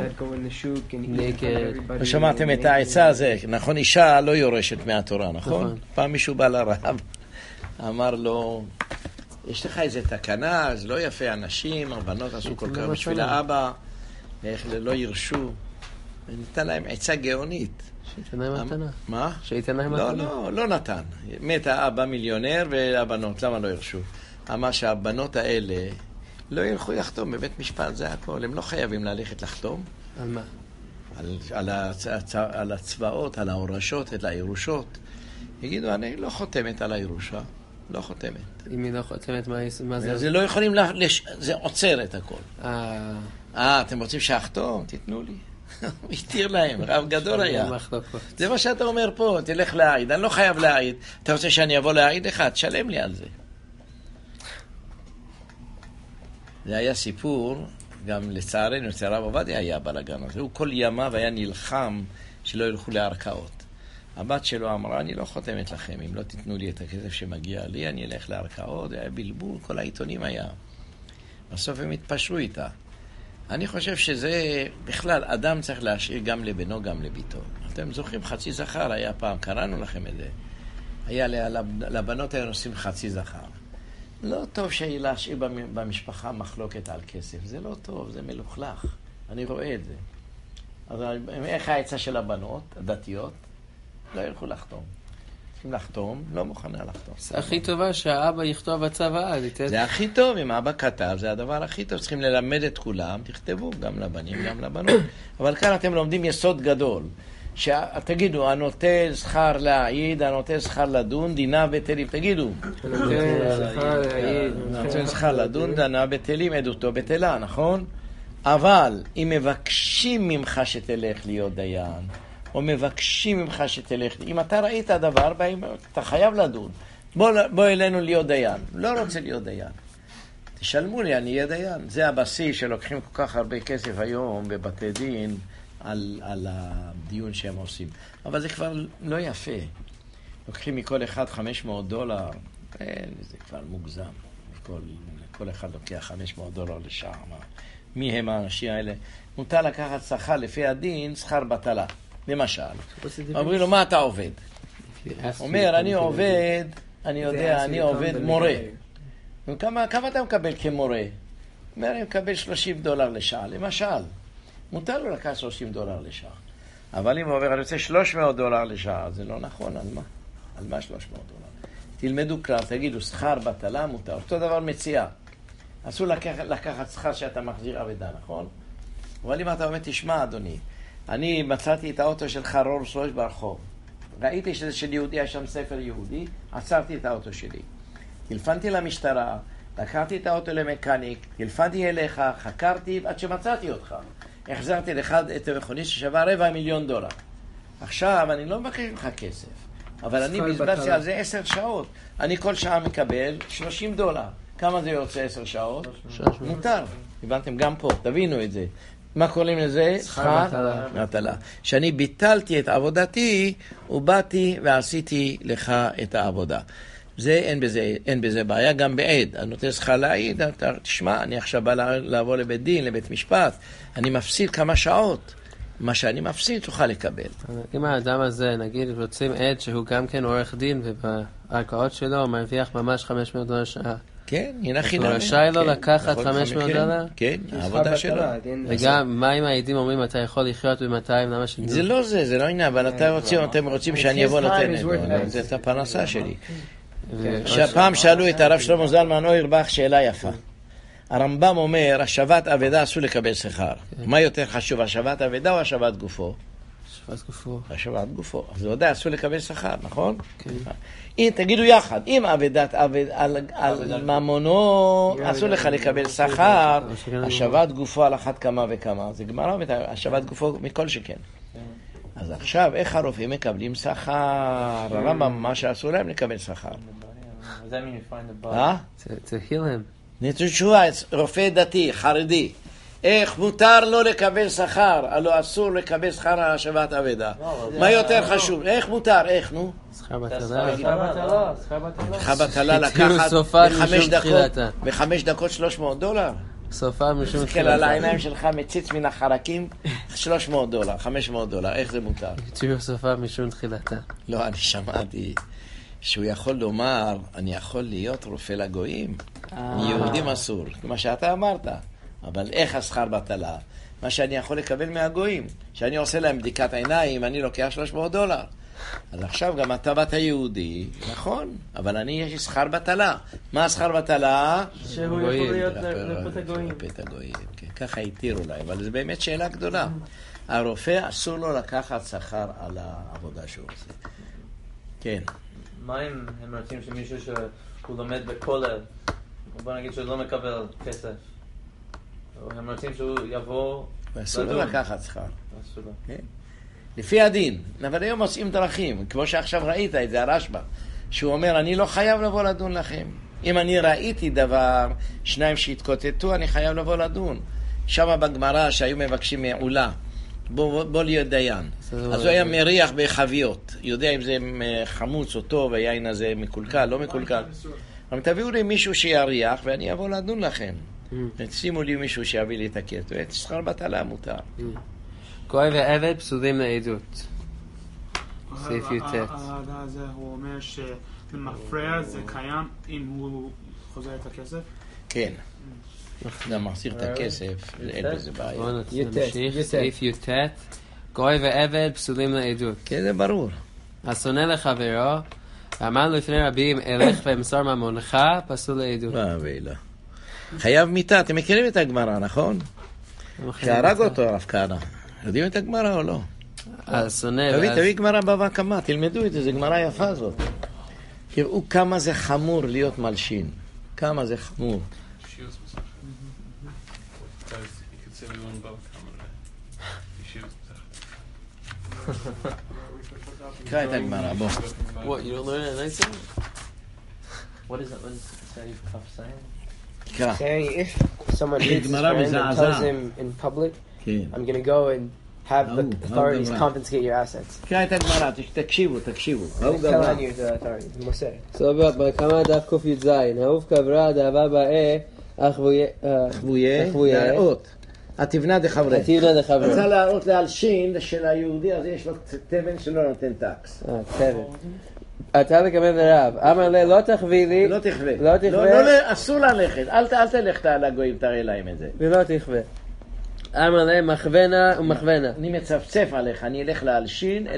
ושמעתם את העצה הזה, נכון? אישה לא יורשת מהתורה, נכון? פעם מישהו בא לרב, אמר לו, יש לך איזה תקנה, אז לא יפה, אנשים, הבנות עשו כל כך בשביל האבא, איך לא ירשו. וניתן להם עצה גאונית. שייתן להם מתנה. מה? שייתן להם מתנה. לא נתן. מת האבא מיליונר והבנות, למה לא ירשו? אמר שהבנות האלה לא ילכו לחתום בבית משפט, זה הכל. הם לא חייבים ללכת לחתום. על מה? על הצבאות, על ההורשות, על הירושות. יגידו, אני לא חותמת על הירושה. לא חותמת. אם היא לא חותמת, מה זה? זה לא יכולים, זה עוצר את הכל. אתם רוצים שאחתום? תיתנו לי. הוא התיר להם, רב גדול היה. זה מה שאתה אומר פה, תלך להעיד. אני לא חייב להעיד. אתה רוצה שאני אבוא להעיד אחד? תשלם לי על זה. זה היה סיפור, גם לצערנו, אצל הרב עובדיה היה בלגן הזה. הוא כל ימיו היה נלחם שלא ילכו לערכאות. הבת שלו אמרה, אני לא חותמת לכם, אם לא תיתנו לי את הכסף שמגיע לי, אני אלך לערכאות. זה היה בלבול, כל העיתונים היה. בסוף הם התפשרו איתה. אני חושב שזה, בכלל, אדם צריך להשאיר גם לבנו, גם לביתו. אתם זוכרים, חצי זכר היה פעם, קראנו לכם את זה. היה לבנות היו נושאים חצי זכר. לא טוב שיהיה להשאיר במשפחה מחלוקת על כסף. זה לא טוב, זה מלוכלך. אני רואה את זה. אז איך העצה של הבנות, הדתיות? לא ילכו לחתום. צריכים לחתום, לא מוכנה לחתום. זה הכי טובה שהאבא יכתוב בצבא. זה הכי טוב, אם האבא כתב, זה הדבר הכי טוב. צריכים ללמד את כולם, תכתבו, גם לבנים, גם לבנות. אבל כאן אתם לומדים יסוד גדול. תגידו, הנוטל שכר להעיד, הנוטל שכר לדון, דינה בטלים. תגידו. הנוטל שכר לדון, דינה בטלים, עדותו בטלה, נכון? אבל אם מבקשים ממך שתלך להיות דיין, או מבקשים ממך שתלך, אם אתה ראית הדבר, אתה חייב לדון. בוא אלינו להיות דיין. לא רוצה להיות דיין. תשלמו לי, אני אהיה דיין. זה הבסיס שלוקחים כל כך הרבה כסף היום בבתי דין, על הדיון שהם עושים. אבל זה כבר לא יפה. לוקחים מכל אחד $500. זה כבר מוגזם. כל אחד לוקח $500 לשעה. מי הם האנשים האלה? מותר לקחת שכר לפי הדין, שכר בטלה. למשל. אומרים לו, מה אתה עובד? אומר, אני עובד, אני יודע, אני עובד מורה. כמה אתה מקבל כמורה? אומר, אני מקבל $30 לשעה. למשל. מותר לו לקחת $30 לשעה. אבל אם הוא אומר, אני רוצה $300 לשעה, זה לא נכון, על מה? על מה $300? תלמדו כלל, תגידו, שכר בטלה מותר. אותו דבר מציאה. אסור לקחת שכר שאתה מחזיר עבדה, נכון? אבל אם אתה אומר, תשמע, אדוני, אני מצאתי את האוטו שלך רולס רויס ברחוב. ראיתי שזה של יהודי, יש שם ספר יהודי, עצרתי את האוטו שלי. טלפנתי למשטרה, לקחתי את האוטו למקניק, טלפנתי אליך, חקרתי עד שמצאתי אותך. החזרתי לך את המכונית ששווה $250,000. עכשיו אני לא מבקש ממך כסף. אבל אני בזבזתי על זה 10 שעות. אני כל שעה מקבל $30. כמה זה יוצא 10 שעות? מותר. הבנתם גם פה, תבינו את זה. מה קוראים לזה? שכר בטלה. שאני ביטלתי את עבודתי, ובאתי ועשיתי לך את העבודה. אין בזה בעיה, גם בעד. אני נותן לך להעיד, תשמע, אני עכשיו בא לעבור לבית דין, לבית משפט, אני מפסיד כמה שעות. מה שאני מפסיד תוכל לקבל. אם האדם הזה, נגיד, רוצים עד שהוא גם כן עורך דין, ובערכאות שלו הוא מרוויח ממש $500 שעה. כן, הנה חינם. הוא רשאי לו לקחת $500? כן, העבודה שלו. וגם, מה אם העדים אומרים, אתה יכול לחיות ב-200, למה שני? זה לא זה, זה לא עניין, אבל אתם רוצים שאני אבוא לתן את זה, את הפרנסה שלי. פעם שאלו את הרב שלמה זלמן אוירבך שאלה יפה. הרמב"ם אומר, השבת אבדה אסור לקבל שכר. מה יותר חשוב, השבת אבדה או השבת גופו? השבת גופו. השבת גופו. אז זה ודאי אסור לקבל שכר, נכון? כן. תגידו יחד, אם אבדת על ממונו, אסור לך לקבל שכר, השבת גופו על אחת כמה וכמה. זה גמרא, השבת גופו מכל שכן. אז עכשיו, איך הרופאים מקבלים שכר? הרמב"ם, מה שאסור להם לקבל שכר. To heal him. נתשוע, רופא דתי, חרדי, איך מותר לו לקבל שכר, הלא אסור לקבל שכר על השבת אבדה. מה יותר חשוב? איך מותר? איך, נו? שכר בטלה. שכר בטלה לקחת ב5 דקות $300? סופה משום תסתכל על העיניים שלך, מציץ מן החרקים, $300, $500, איך זה מותר? תראו סופה משום תחילתה. לא, אני שמעתי שהוא יכול לומר, אני יכול להיות רופא לגויים, יהודים אסור, כמו שאתה אמרת, אבל איך השכר בטלה? מה שאני יכול לקבל מהגויים, שאני עושה להם בדיקת עיניים, אני לוקח $300. אז עכשיו גם אתה באת יהודי, נכון, אבל אני יש לי שכר בטלה. מה השכר בטלה? שהוא יכול להיות לרפות הגויים. לרפות הגויים, כן, ככה התירו אולי, אבל זו באמת שאלה גדולה. הרופא אסור לו לקחת שכר על העבודה שהוא עושה. כן. מה אם הם רוצים שמישהו שהוא לומד בכולל, בוא נגיד שהוא לא מקבל כסף, הם רוצים שהוא יבוא אסור לו לקחת שכר. אסור לו. כן. לפי הדין, אבל היום מוצאים דרכים, כמו שעכשיו ראית את זה, הרשב"א, שהוא אומר, אני לא חייב לבוא לדון לכם. אם אני ראיתי דבר, 2 שהתקוטטו, אני חייב לבוא לדון. שם בגמרא שהיו מבקשים מעולה, בוא להיות דיין. אז הוא היה מריח בחביות, יודע אם זה חמוץ או טוב, היין הזה מקולקל, לא מקולקל. אבל תביאו לי מישהו שיריח ואני אבוא לדון לכם. שימו לי מישהו שיביא לי את הכסף, ואת שכר בטלה מותר. גוי ועבד פסולים לעדות. סעיף י"ט. הזה הוא אומר שלמפרע זה קיים אם הוא חוזר את הכסף? כן. גם מחזיר את הכסף, אין בזה בעיה. בואו נמשיך, סעיף י"ט. גוי ועבד פסולים לעדות. כן, זה ברור. השונא לחברו, ואמר לו לפני רבים, אלך ואמסור ממונך, פסול לעדות. ואלה. חייב מיתה, אתם מכירים את הגמרא, נכון? שהרג אותו הרב כהנא. יודעים את הגמרא או לא? תביא גמרא בבא קמא, תלמדו את זה, זה גמרא יפה זאת. תראו כמה זה חמור להיות מלשין. כמה זה חמור. קרא את הגמרא, בוא. What, you don't learn it at night? What is that? What is Saif Kaf saying? קרא. Saying if someone hits his friend and tells him in public, I'm going to go and have the authorities confiscate your assets. קרא את הגמרא, תקשיבו. Tell on you the authorities, מוסר. סבבה, בקמה דף קוף י"ז, אהוב קברה דאבה באe, חבויה, להראות. התבנה דחברה. רצה להראות לאלשין של היהודי, אז יש לו תבן שלא נותן טקס. תבן. אתה לקבל לרב, אמר לי, לא תחווי לי. לא תחווה. לא, אסור ללכת, אל תלך לגויים, תראה להם את זה. ולא תחווה. אמר לי, מכוונה ומכוונה. אני מצפצף עליך, אני אלך לאלשין.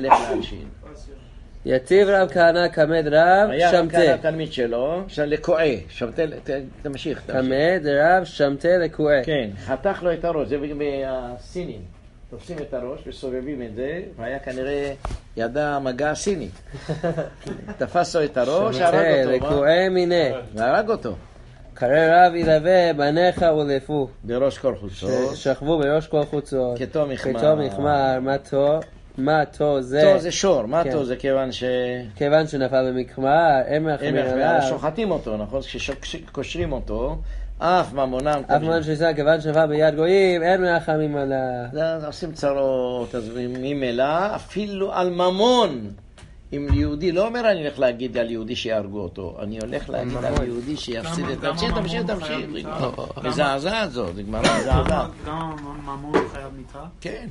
יציב רב כהנא כמד רב, היה שמתה. היה כהנא תלמיד שלו, לקועה, שמתה, תמשיך. כמד רב, שמתה לקועה. כן, חתך לו את הראש, זה מהסינים. תופסים את הראש וסובבים את זה, והיה כנראה ידע מגע סיני. תפס לו את הראש, הרג אותו. לקועה מיני. והרג אותו. קרא רב ילווה בניך ולפו. בראש כל חוצות. שכבו בראש כל חוצות. כתום מחמר. כתום מחמר, מטו. מה תו זה? תו זה שור, מה תו זה כיוון שנפל במקמה, אין מחמיר עליו. שוחטים אותו, נכון? כשקושרים אותו, אף ממונם. אף ממונם שישראל, כיוון שנפל ביד גויים, אין מרחמים עליו. עושים צרות, אז ממילא, אפילו על ממון. אם יהודי, לא אומר אני הולך להגיד על יהודי שיהרגו אותו, אני הולך להגיד על יהודי שיפסיד את... תמשיך. מזעזעת זאת, זה גמרא מזעזעת. גם ממון חייב מיתה? כן.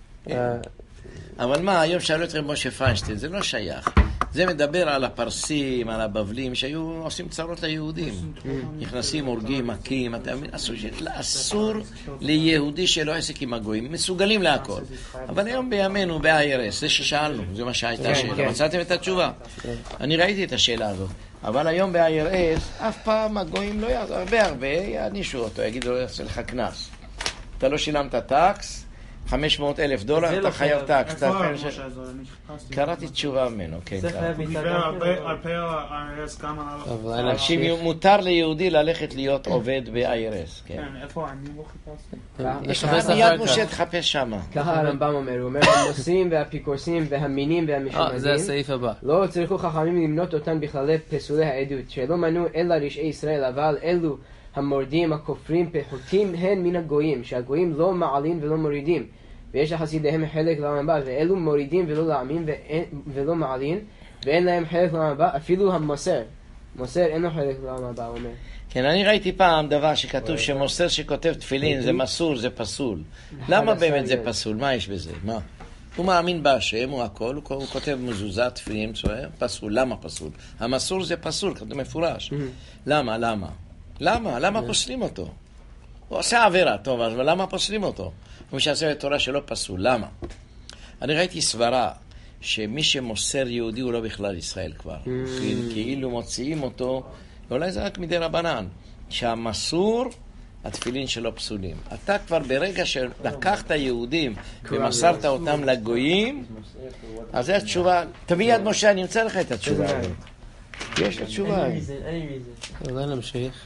אבל מה, היום שאלו את רב משה פיינשטיין, זה לא שייך. זה מדבר על הפרסים, על הבבלים, שהיו עושים צרות ליהודים. נכנסים, הורגים, מכים, אסור ליהודי שלא עסק עם הגויים, מסוגלים להכל. אבל היום בימינו, ב-IRS, זה ששאלנו, זה מה שהייתה השאלה. מצאתם את התשובה? אני ראיתי את השאלה הזאת. אבל היום ב-IRS, אף פעם הגויים לא יעזור, הרבה יענישו אותו, יגידו לו, עושה לך כנס. אתה לא שילמת טקס, $500,000, אתה חייב טקס. קראתי תשובה ממנו, כן. הוא דיבר הרבה ה-IRS גם על... אנשים, מותר ליהודי ללכת להיות עובד ב-IRS. כן, איפה אני לא חיפשתי? מיד משה תחפש שמה. ככה הרמב"ם אומר, הוא אומר, המוסרים והאפיקורסים והמינים והמשמדים, זה הסעיף הבא. לא צריכו חכמים למנות אותם בכללי פסולי העדות, שלא מנו אלא רשעי ישראל, אבל אלו המורדים, הכופרים, פחותים הן מן הגויים, שהגויים לא מעלים ולא מורידים, ויש לחסידיהם חלק לעולם הבא, ואלו מורידים ולא לעמים ולא מעלים, ואין להם חלק לעולם הבא, אפילו המוסר. מוסר אין לו חלק לעולם הבא, הוא אומר. כן, אני ראיתי פעם דבר שכתוב שמוסר שכותב תפילין זה מסור, זה פסול. למה באמת זה פסול? מה יש בזה? מה? הוא מאמין בהשם, הוא הכל, הוא כותב מזוזה, תפילין, פסול. למה פסול? המסור זה פסול, כתוב מפורש. למה? למה פוסלים אותו? הוא עושה עבירה, טוב, אבל למה פוסלים אותו? הוא שעשה את תורה שלא פסול, למה? אני ראיתי סברה שמי שמוסר יהודי הוא לא בכלל ישראל כבר. כאילו מוציאים אותו, אולי זה רק מדי רבנן, שהמסור, התפילין שלו פסולים. אתה כבר ברגע שלקחת יהודים ומסרת אותם לגויים, אז זו התשובה. תביא יד משה, אני אמצא לך את התשובה. יש את התשובה. אולי נמשיך.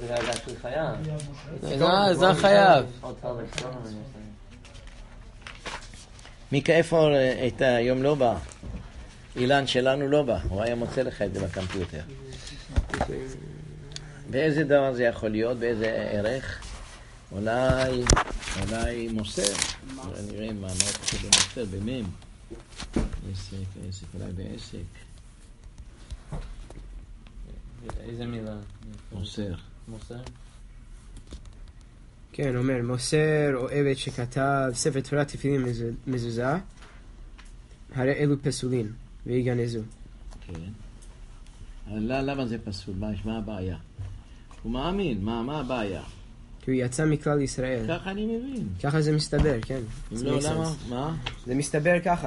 זה החייב. מיקה, איפה הייתה? היום לא בא. אילן שלנו לא בא. הוא היה מוצא לך את זה בקמפיוטר. באיזה דבר זה יכול להיות? באיזה ערך? אולי מוסר. נראה מה חושב במוסר, במם. עסק, אולי בעסק. איזה מילה? מוסר. כן, אומר, מוסר או עבד שכתב ספר תורה תפילין מזוזה, הרי אלו פסולין ויגנזו. כן. למה זה פסול? מה הבעיה? הוא מאמין, מה הבעיה? כי הוא יצא מכלל ישראל. ככה אני מבין. ככה זה מסתבר, כן. לא, למה? מה? זה מסתבר ככה.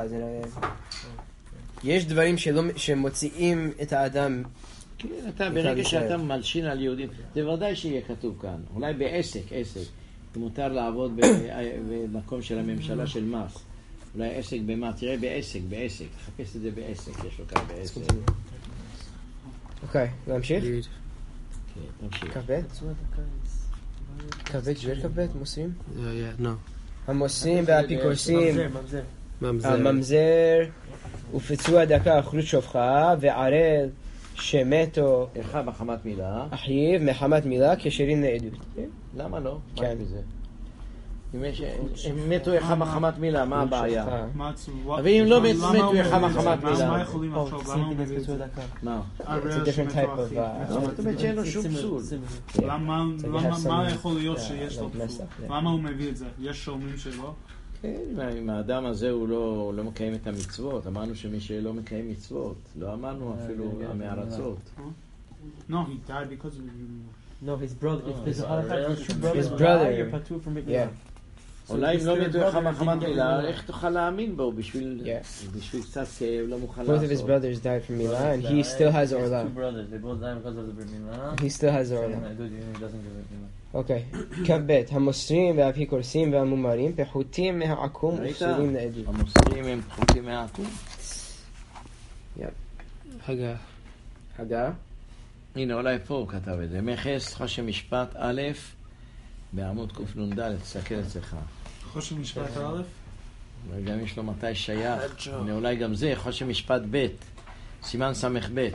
יש דברים שמוציאים את האדם. כן, ברגע שאתה מלשין על יהודים, זה ודאי שיהיה כתוב כאן. אולי בעסק, מותר לעבוד במקום של הממשלה של מס. אולי עסק במה? תראה בעסק. תחפש את זה בעסק, יש לו כאן בעסק. אוקיי, להמשיך? כן, תמשיך. כבד, שואל כבד, מוסרים? לא. המוסרים והאפיקורסים, ממזר. הממזר, ופצוע דקה אחרית שופחה, וערל שמתו אחד מחמת מילה, אחיו מחמת מילה כשרים לעדות. למה לא? מה יש בזה? אם מתו אחד מחמת מילה, מה הבעיה? אבל אם לא מתו אחד מחמת מילה, מה יכולים לחשוב? למה הוא מביא את זה? מה? It's a different type of... זאת אומרת שאין לו שום פסול. מה יכול להיות שיש לו פסול? למה הוא מביא את זה? יש שומעים שלו? אם האדם הזה הוא לא מקיים את המצוות, אמרנו שמי שלא מקיים מצוות, לא אמרנו אפילו המארצות. No, he died because of... No, his brother. If there's a His brother. you're patur from it. Yeah. אולי אם לא מתו לך מחמת מילה, איך תוכל להאמין בו בשביל קצת כאב, לא מוכן לעשות. Both of his brothers died from Milah, and he still has Orla. Two brothers, they both died because of the Brit Milah. He still has Orla. He doesn't give it Milah. אוקיי, כ"ב, המוסרים והאפיקורסים והמומרים פחותים מהעקום ופסולים לעדות. המוסרים הם פחותים מהעקום? הגה. הנה, אולי פה הוא כתב את זה. מכס חושן משפט א' בעמוד קנ"ד, תסתכל אצלך. חושן משפט א'? וגם יש לו מתי שייך. אולי גם זה, חושן משפט ב', סימן סמך ב'.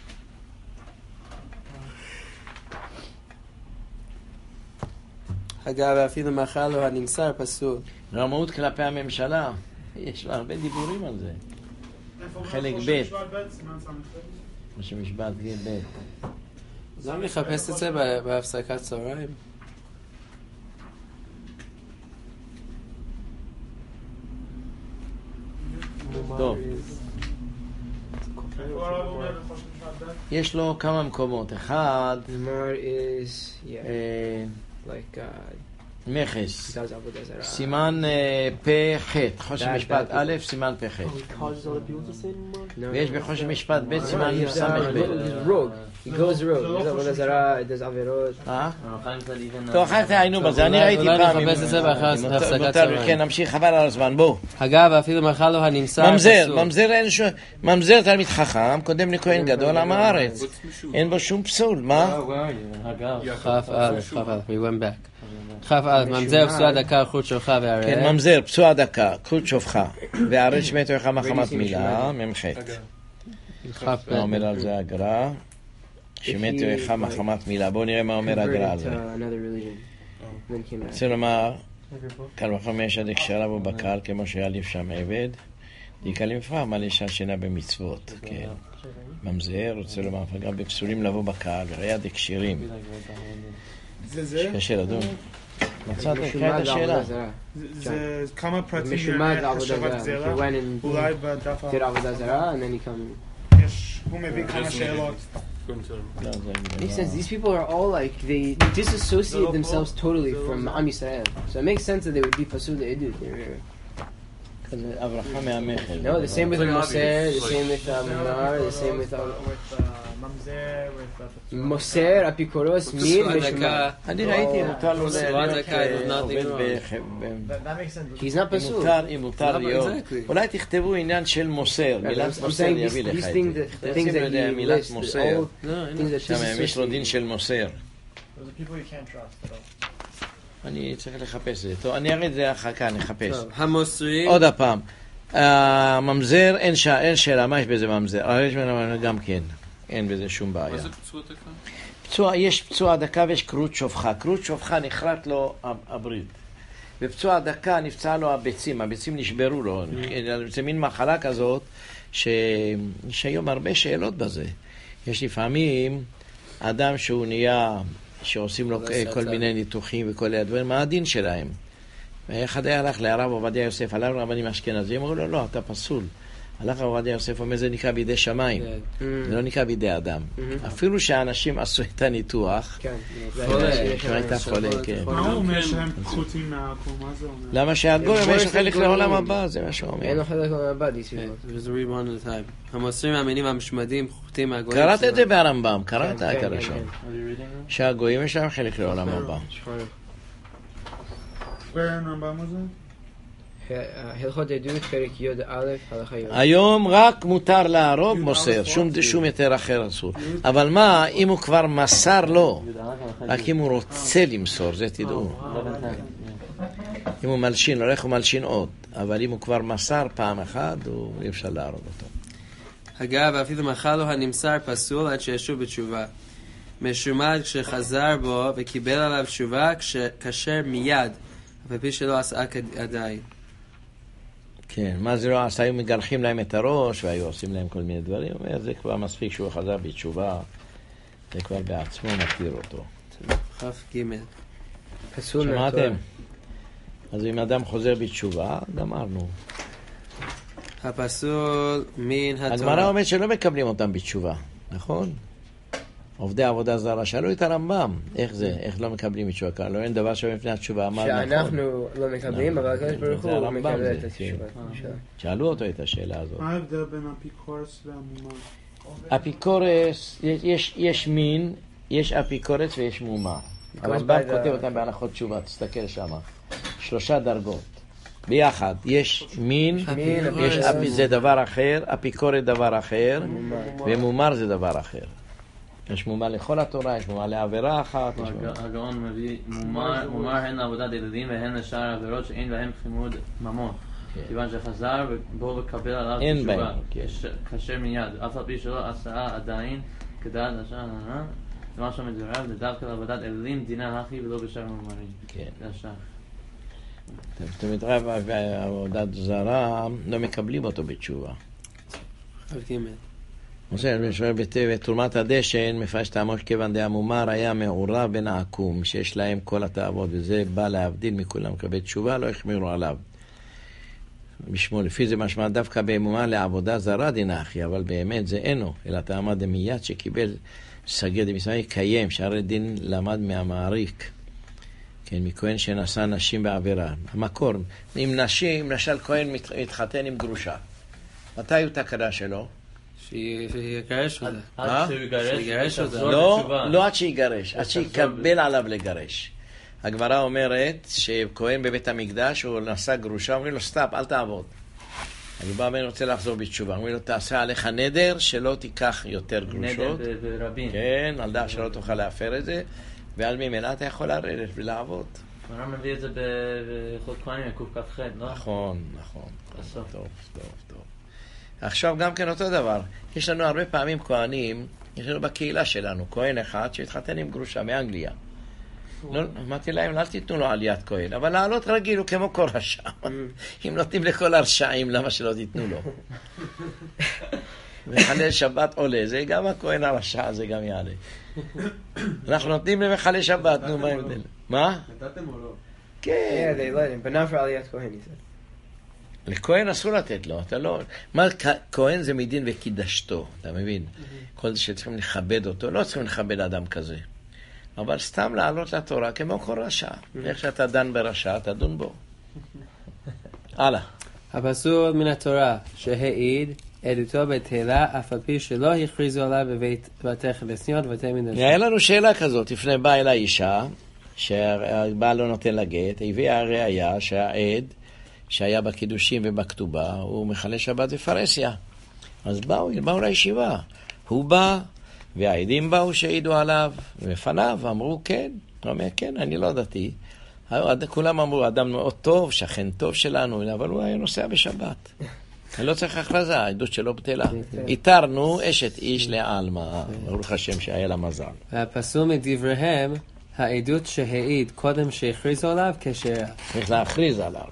אגב, אפילו מאכל לו הנמסר פסול. רמאות כלפי הממשלה, יש לו הרבה דיבורים על זה. חלק ב', חושן משפט ב'. גם לחפש את זה בהפסקת צהריים. טוב. יש לו כמה מקומות. אחד, מכס, סימן פ"ח, חושן משפט א', סימן פ"ח. ויש בחושן משפט ב', סימן סמך ב'. He goes rogue. There's עבודה זרה, there's עבירות. טוב, אחר כך היינו בזה, אני ראיתי פעם. אולי נחפש את זה בהפסקת צהריים. כן, נמשיך, חבל על הזמן, בואו. אגב, אפילו מאכל לו הנמסר פסול. ממזר תלמיד חכם, קודם לכהן גדול עם הארץ. אין בו שום פסול, מה? כף א', we went back. כף א', ממזר פסוע דקה, חוט שופך וערב. כן, ממזר, פסוע דקה, חוט שופך, וערב שמתו לך מחמת מילה, ממח'. מה אומר על זה הגר"א? שמתו לך מחמת מילה. בואו נראה מה אומר הגר"א על זה. רוצה לומר, קל וחומר יש עד הקשרה בו בקהל, כמו שהיה לי שם עבד, דיקל מפרח, מה לאישה שינה במצוות. כן. ממזר, רוצה לומר, גם בפסולים לבוא בקהל, וראי עד הקשרים. קשה לדון. מצאת לקרוא את השאלה. זה כמה פרטים מחשבת גזירה, אולי בדף הוא מביא כמה שאלות. Makes sense. These people are all like, they disassociate themselves totally from Am Yisrael. So it makes sense that they would be pasul le'edut. אברכה מהמחל. No, the same with Moser, the same with Munar, the same with Mamzer, with Moser, Apikoros, Min, Meshumah. אני ראיתי, מותר לו That makes sense. He's not pasul. אם מותר להיות. אולי תכתבו עניין של מוסר, מילת I'm מוסר saying יביא לך these את זה. things that he מילת lists, מוסר. all things that שם יש לו דין disassociate. של מוסר. Those are people you can't trust at all. אני צריך לחפש את זה. טוב, אני אראה את זה אחר כך, נחפש. המוסרי. עוד הפעם. ממזר, אין שאלה, מה יש בזה ממזר? גם כן, אין בזה שום בעיה. מה זה פצוע דקה? יש פצוע דקה ויש קרות שופחה. קרות שופחה נחרט לו הברית. בפצוע דקה נפצע לו הביצים נשברו לו. זה מין מחלה כזאת שיש היום הרבה שאלות בזה. יש לפעמים אדם שהוא נהיה, שעושים לו כל מיני ניתוחים וכל הדברים, מה הדין שלהם? ואחד היה הלך לרב עובדיה יוסף, עליו רבנים אשכנזים, אמרו לו, לא, אתה פסול. הלך עובדיה יוסף, אומר, זה נקרא בידי שמיים, זה לא נקרא בידי אדם. אפילו שהאנשים עשו את הניתוח, כבר הייתה חולה, כן. מה הוא אומר שהם פחותים מהעקום? מה זה אומר? למה שהגוי אומר שחלק לעולם הבא, זה מה שהוא אומר. אין לו חלק לעולם הבא, המוסרים מאמינים המשמדים פחותים מהגויים. קראת את זה ברמב"ם, קראת את הראשון. שהגויים יש להם חלק לעולם הבא. ברמב"ם הזה? הלכות עדות, פרק י' א', הלכה י'. היום רק מותר להרוג מוסר, שום יותר אחר אסור. אבל מה, אם הוא כבר מסר לו, רק אם הוא רוצה למסור, זה תדעו. אם הוא מלשין, הולך ומלשין עוד. אבל אם הוא כבר מסר פעם אחת, אי אפשר להרוג אותו. אגב, אפילו מאכל לו הנמסר פסול עד שישוב בתשובה. משומד כשחזר בו וקיבל עליו תשובה כאשר מיד, הפי שלא עשה עדיין. כן, מה זה לא עשה? היו מגלחים להם את הראש והיו עושים להם כל מיני דברים. זה כבר מספיק שהוא חזר בתשובה, זה כבר בעצמו מתיר אותו. כף ג' פסול שמעתם? אז אם אדם חוזר בתשובה, גמרנו. הפסול מן התורה. הגמרא אומרת שלא מקבלים אותם בתשובה, נכון? עובדי עבודה זרה, שאלו את הרמב"ם, איך זה, איך לא מקבלים בתשובה, לא אין דבר שמפני התשובה אמר נכון. שאנחנו לא מקבלים, אבל הקדוש ברוך הוא מקבל את התשובה. שאלו אותו את השאלה הזאת. מה ההבדל בין אפיקורס והמומר? אפיקורס, יש מין, יש אפיקורס ויש מומר. הרמב"ם כותב אותם בהנחות תשובה, תסתכל שם. 3 דרגות. ביחד, יש מין, זה דבר אחר, אפיקורס דבר אחר, ומומר זה דבר אחר. יש מומר לכל התורה, יש מומר לעבירה אחת. הגאון מביא מומר הן לעבודת ילדים והן לשאר העבירות שאין בהם חימוד ממון. כיוון שחזר ובואו לקבל עליו אין תשובה. בהם, כן. קשה מיד, אף על פי שלא עשה עדיין, כדעת השעה, זה מה שמדורב, זה דווקא לעבודת אלים דינה הכי ולא בשאר מאמרים. כן. זה השעה. זאת אומרת, עבודת זרה, לא מקבלים אותו בתשובה. בתרומת הדשן מפרש תעמוש כיוון דאמומר היה מעורב בין העקום שיש להם כל התאוות וזה בא להבדיל מכולם לקבל תשובה לא החמירו עליו בשמו לפי זה משמע דווקא באמומה לעבודה זרה דינה אחי אבל באמת זה אינו אלא תעמד דמיית שקיבל סגד דמיסמי קיים שהרי דין למד מהמעריק כן, מכהן שנשא נשים בעבירה המקור אם נשים למשל כהן מתחתן עם גרושה מתי הוא תקדה שלו? שיגרש אותה. עד שיגרש אותה. לא עד שיגרש, עד שיקבל עליו לגרש. הגמרא אומרת שכהן בבית המקדש הוא נשא גרושה, אומרים לו סטאפ, אל תעבוד. אז בא בן רוצה לחזור בתשובה, אומרים לו תעשה עליך נדר שלא תיקח יותר גרושות. נדר ברבים. כן, על דעת שלא תוכל להפר את זה, ועל ממנה אתה יכול לרדת ולעבוד. הרב מביא את זה בחוד כהנים קכ"ח, לא? נכון. טוב. עכשיו גם כן אותו דבר, יש לנו הרבה פעמים כהנים, יש לנו בקהילה שלנו, כהן אחד שהתחתן עם גרושה מאנגליה. לא, אמרתי להם, אל תיתנו לו עליית כהן, אבל לעלות רגיל הוא כמו כל רשע. אם נותנים לכל הרשעים, למה שלא תיתנו לו? מחלל שבת עולה, זה גם הכהן הרשע, זה גם יעלה. אנחנו נותנים למחלל שבת, נו מה ההבדל? מה? נתתם או לא? כן. Yeah, they let him, but not for עליית כהן, he said. לכהן אסור לתת לו, אתה לא... מה, כהן זה מדין וקידשתו, אתה מבין? כל זה שצריכים לכבד אותו, לא צריכים לכבד אדם כזה. אבל סתם לעלות לתורה כמו כל רשע. איך שאתה דן ברשע, אתה דון בו. הלאה. הפסוק מן התורה שהעיד עדותו בתהילה אף על פי שלא הכריזו עליו בבית הכנסיות ובתי מדרשות. היה לנו שאלה כזאת, לפני באה אל האישה, שהבעל לא נותן לגט, הביאה הראיה שהעד שהיה בקידושים ובכתובה, הוא מחלל שבת בפרהסיה. אז באו לישיבה. הוא בא, והעדים באו שהעידו עליו, ולפניו אמרו כן. הוא אומר כן, אני לא דתי. כולם אמרו, אדם מאוד טוב, שכן טוב שלנו, אבל הוא היה נוסע בשבת. אני לא צריך הכרזה, העדות שלו בטלה. איתרנו אשת איש לעלמא, ברוך השם שהיה לה מזל. והפסוק מדבריהם, העדות שהעיד קודם שהכריזו עליו כשרה. צריך להכריז עליו.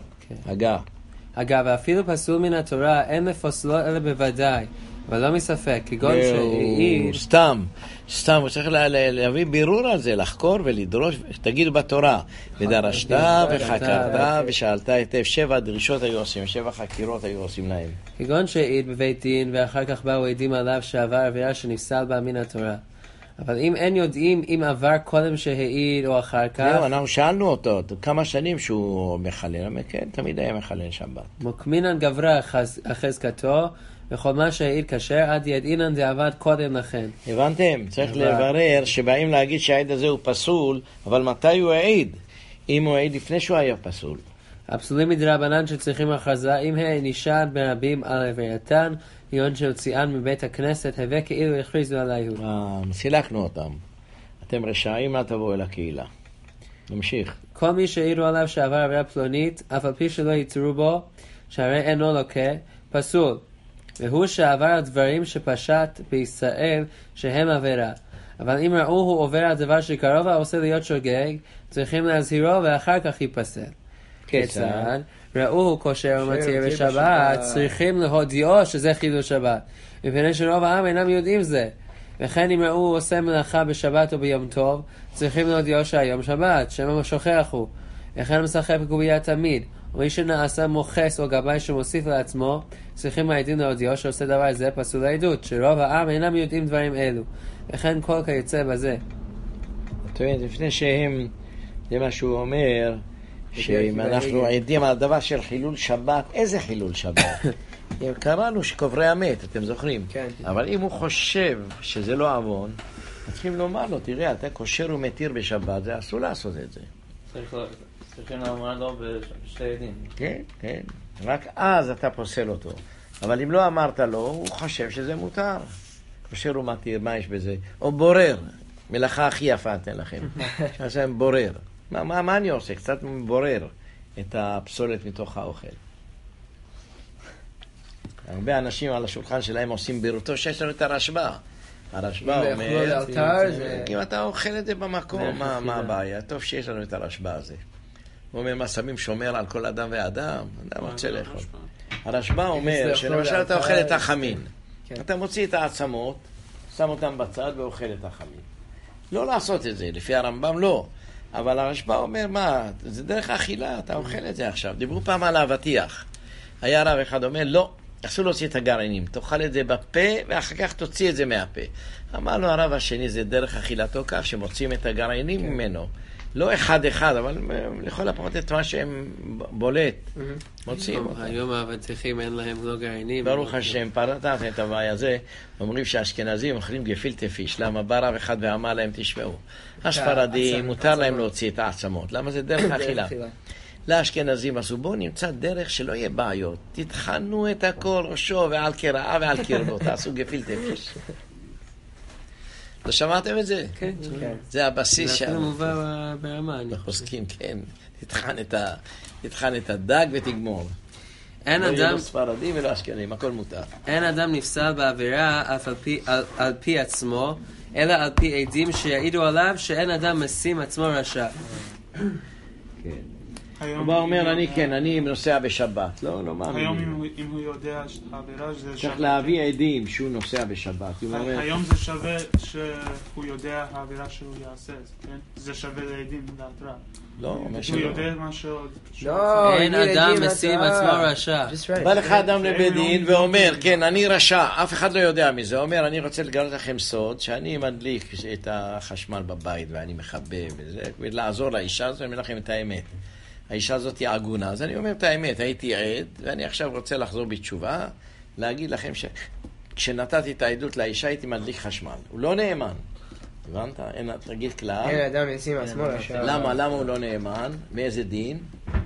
אגב, אפילו פסול מן התורה אין לפוסלו אלא בוודאי, אבל לא מספק, כגון שהעיד... סתם, הוא צריך להביא בירור על זה, לחקור ולדרוש, תגיד בתורה, ודרשת וחקרת ושאלת היטב, 7 דרישות היו עושים, 7 חקירות היו עושים להם. כגון שהעיד בבית דין, ואחר כך באו עדים עליו שעבר עבירה שנפסל בה מן התורה. אבל אם אין יודעים אם עבר קודם שהעיד או אחר כך... לא, אנחנו שאלנו אותו כמה שנים שהוא מחלל, כן, תמיד היה מחלל שבת. מוקמינן גברה החזקתו, וכל מה שהעיד כשר עד ידעינן דעבד קודם לכן. הבנתם? צריך לברר שבאים להגיד שהעיד הזה הוא פסול, אבל מתי הוא העיד? אם הוא העיד לפני שהוא היה פסול. הפסולים מדרבנן שצריכים הכרזה, אם הענישן ברבים על עברייתן, יון שהוציאן מבית הכנסת, הווה כאילו הכריזו עליהו. סילקנו אותם. אתם רשעים, אל תבואו אל הקהילה. נמשיך. כל מי שהעירו עליו שעבר עבירה פלונית, אף על פי שלא יתרו בו, שהרי אינו לוקה, פסול. והוא שעבר על דברים שפשט בישראל שהם עבירה. אבל אם ראו הוא עובר על דבר שקרוב ועושה להיות שוגג, צריכים להזהירו ואחר כך ייפסל. כיצד? ראו הוא כושר ומתיר בשבת, צריכים להודיעו שזה חידוש שבת. מפני שרוב העם אינם יודעים זה. וכן אם ראו הוא עושה מלאכה בשבת או ביום טוב, צריכים להודיעו שהיום שבת, שמא שוכח הוא. וכן משחק בקובייה תמיד. ומי שנעשה מוחס או גבאי שמוסיף לעצמו, צריכים העדים להודיעו שעושה דבר זה פסול העדות, שרוב העם אינם יודעים דברים אלו. וכן כל כיוצא בזה. לפני שהם, זה מה שהוא אומר, שאם אנחנו עדים על הדבר של חילול שבת, איזה חילול שבת? קראנו שקוברי המת, אתם זוכרים? כן. אבל אם הוא חושב שזה לא עוון, צריכים לומר לו, תראה, אתה כושר ומתיר בשבת, זה אסור לעשות את זה. צריכים לומר לו בשתי עדים. כן, כן. רק אז אתה פוסל אותו. אבל אם לא אמרת לו, הוא חושב שזה מותר. כושר ומתיר, מה יש בזה? או בורר. מלאכה הכי יפה אתן לכם. שעשה בורר. מה אני עושה? קצת בורר את הפסולת מתוך האוכל. הרבה אנשים על השולחן שלהם עושים בירותו שיש לנו את הרשב"א. הרשב"א אומר, אם אתה אוכל את זה במקום, מה הבעיה? טוב שיש לנו את הרשב"א הזה. הוא אומר, מה שמים שומר על כל אדם ואדם? אדם רוצה לאכול. הרשב"א אומר שלמשל אתה אוכל את החמין. אתה מוציא את העצמות, שם אותם בצד ואוכל את החמין. לא לעשות את זה, לפי הרמב"ם לא. אבל הרשב"א אומר, מה, זה דרך האכילה, אתה אוכל את זה עכשיו. דיברו פעם על האבטיח. היה רב אחד אומר, לא, אסור להוציא את הגרעינים, תאכל את זה בפה ואחר כך תוציא את זה מהפה. אמר לו הרב השני, זה דרך אכילתו כך שמוצאים את הגרעינים ממנו. לא אחד, אבל לכל הפחות את מה שהם בולט, מוצאים אותם. היום האבטיחים אין להם לא גרעינים. ברוך השם, פרטת את הבעיה הזה, אומרים שהאשכנזים אוכלים גפילטע פיש, למה בא רב אחד ואמר להם, תשמעו, הספרדים מותר להם להוציא את העצמות, למה זה דרך האכילה? לאשכנזים עשו, בואו נמצא דרך שלא יהיה בעיות, תטחנו את הכל ראשו ועל קרעה ועל קרבו, תעשו גפילטע פיש. לא שמעתם את זה? כן. זה הבסיס שם. זה אפילו מובא ברמה. חוסקים, כן. תטחן את הדג ותגמור. אין לא אדם... יהיה לו ספרדים ולא אשכנזים, הכל מותר. אין אדם נפסל בעבירה אף על פי עצמו, אלא על פי עדים שיעידו עליו שאין אדם משים עצמו רשע. כן. הוא אומר, אני נוסע בשבת. לא מאמין. היום אם הוא יודע שהעבירה זה שווה... צריך להביא עדים שהוא נוסע בשבת. היום זה שווה שהוא יודע העבירה שהוא יעשה. זה שווה לעדים להתראה. לא, אומר הוא יודע מה שעוד... אין אדם משים עצמו רשע. בא לך אדם לבית דין ואומר, כן, אני רשע, אף אחד לא יודע מזה. הוא אומר, אני רוצה לגלות לכם סוד, שאני מדליק את החשמל בבית ואני מחבב וזה, ולעזור לאישה הזאת, אני אומר לכם את האמת. האישה הזאת היא עגונה, אז אני אומר את האמת, הייתי עד, ואני עכשיו רוצה לחזור בתשובה, להגיד לכם שכשנתתי את העדות לאישה הייתי מדליק חשמל. הוא לא נאמן. הבנת? תגיד כלל. אין אדם ישים עצמו רשע. למה הוא לא נאמן? מאיזה דין?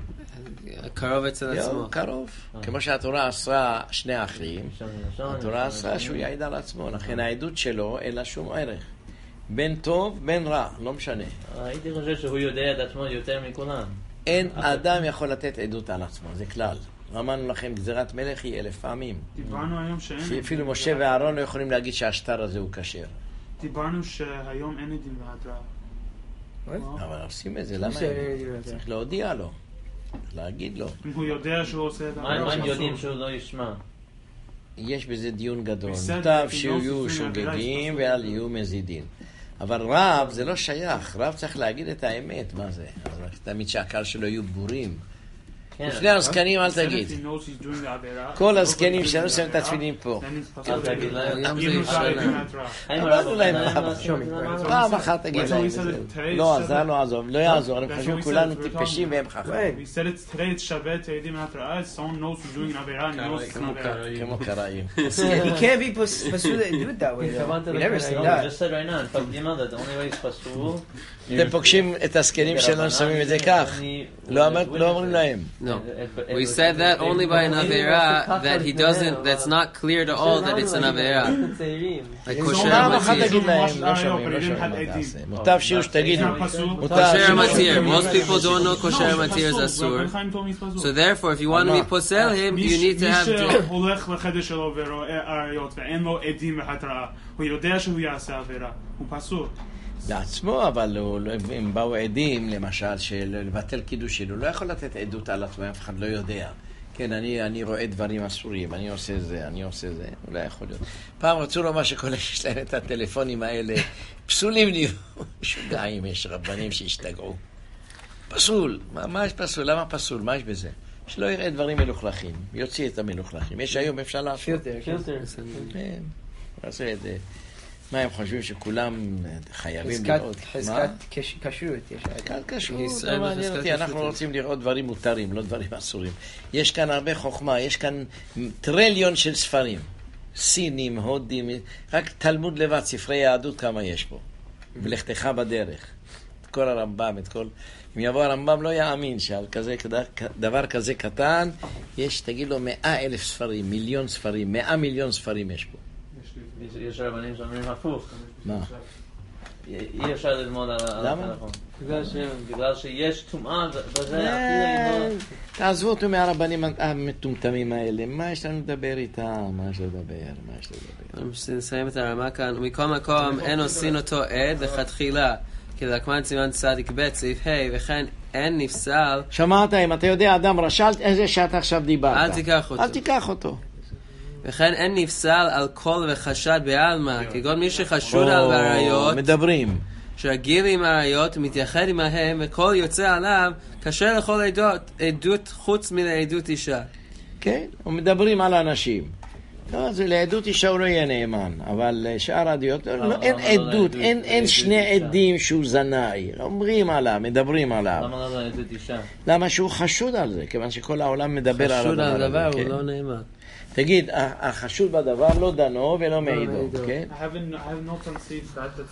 קרוב אצל עצמו. קרוב. כמו שהתורה אסרה שני אחים, התורה אסרה שהוא יעיד על עצמו, לכן העדות שלו אין לה שום ערך. בין טוב, בין רע, לא משנה. הייתי חושב שהוא יודע את עצמו יותר מכולם. אין אדם יכול לתת עדות על עצמו, זה כלל. אמרנו לכם, גזירת מלך היא 1000 פעמים. דיברנו היום שאין... אפילו משה ואהרון לא יכולים להגיד שהשטר הזה הוא כשר. דיברנו שהיום אין עדים להתראה. אבל עושים את זה, למה? צריך להודיע לו, להגיד לו. אם הוא יודע שהוא עושה את העבירה... מה הם יודעים שהוא לא ישמע? יש בזה דיון גדול. מוטב שיהיו שוגגים ואל יהיו מזידים. אבל רב זה לא שייך, רב צריך להגיד את האמת, מה זה? אז תמיד שהקהל שלו יהיו בורים. לפני הזקנים אל תגיד. כל הזקנים שלנו שמים את התפילין פה. אל תגיד להם. אמרנו להם פעם אחת תגיד להם. לא עזר, לא עזוב, לא יעזור, הם חושבים כולנו טיפשים והם חכמים. כמו קראים. He can't be פסול לעדות that way. We never said that. just said right now, in fact, the only way it's פסול... אתם פוגשים את הזקנים שלנו שמים את זה כך. לא אומרים להם. No. We said that only by an Avera that he doesn't, that's not clear to all that it's an Avera. Like kosher matir. מוטב שיהיו שתגידו. Kosher matir. Most people don't know kosher matir is asur. So therefore, if you want to be posel him, you need to have... מי שהולך לחדר שלו ורואה עריות ואין לו עדים להתראה, הוא יודע שהוא יעשה עבירה. הוא פסול. לעצמו, אבל אם באו עדים, למשל, לבטל קידושין, הוא לא יכול לתת עדות על עצמו, אף אחד לא יודע. כן, אני רואה דברים אסורים, אני עושה זה, הוא לא יכול להיות. פעם רצו לומר שכל יש להם את הטלפונים האלה, פסולים נהיו, שוגעים, יש רבנים שהשתגעו. פסול, מה יש פסול? למה פסול? מה יש בזה? שלא יראה דברים מלוכלכים, יוציא את המלוכלכים. יש היום, אפשר לעשות. פילטר. כן, עושה את זה. מה הם חושבים שכולם חייבים לראות? חזקת כשרות. חזקת כשרות, לא מעניין אותי, אנחנו רוצים לראות דברים מותרים, לא דברים אסורים. יש כאן הרבה חוכמה, יש כאן טריליון של ספרים. סינים, הודים, רק תלמוד לבד, ספרי יהדות כמה יש פה. ולכתך בדרך. את כל הרמב"ם, את כל... אם יבוא הרמב"ם לא יאמין שעל דבר כזה קטן, יש, תגיד לו, 100,000 ספרים, מיליון ספרים, 100 מיליון ספרים יש פה. יש רבנים שאומרים הפוך. מה? אי אפשר ללמוד על הטלפון. בגלל שיש טומאה בזה, תעזבו אותו מהרבנים המטומטמים האלה, מה יש לנו לדבר איתם? מה יש לדבר? נסיים את הרמה כאן. ומכל מקום אין עושים אותו עד לכתחילה, כי לקמן סימן צדיק ב' סעיף ה' וכן אין נפסל. שמעת, אם אתה יודע אדם רשע, איזה שעת עכשיו דיברת? אל תיקח אותו. וכן אין נפסל על כל וחשד בעלמא, כגון מי שחשוד על הראיות, מדברים שהגיל עם הראיות מתייחד עמהם וכל יוצא עליו כאשר לכל עדות חוץ מלעדות אישה. כן, ומדברים על אנשים. לא, זה לעדות אישה הוא לא יהיה נאמן, אבל שאר העדויות, אין עדות, אין שני עדים שהוא זנאי, אומרים עליו, מדברים עליו. למה לא לעדות אישה? למה שהוא חשוד על זה, כיוון שכל העולם מדבר על הדבר הזה. חשוד על הדבר הוא לא נאמן. תגיד, החשוד בדבר לא דנו ולא מעידו, כן? I have notes on stage that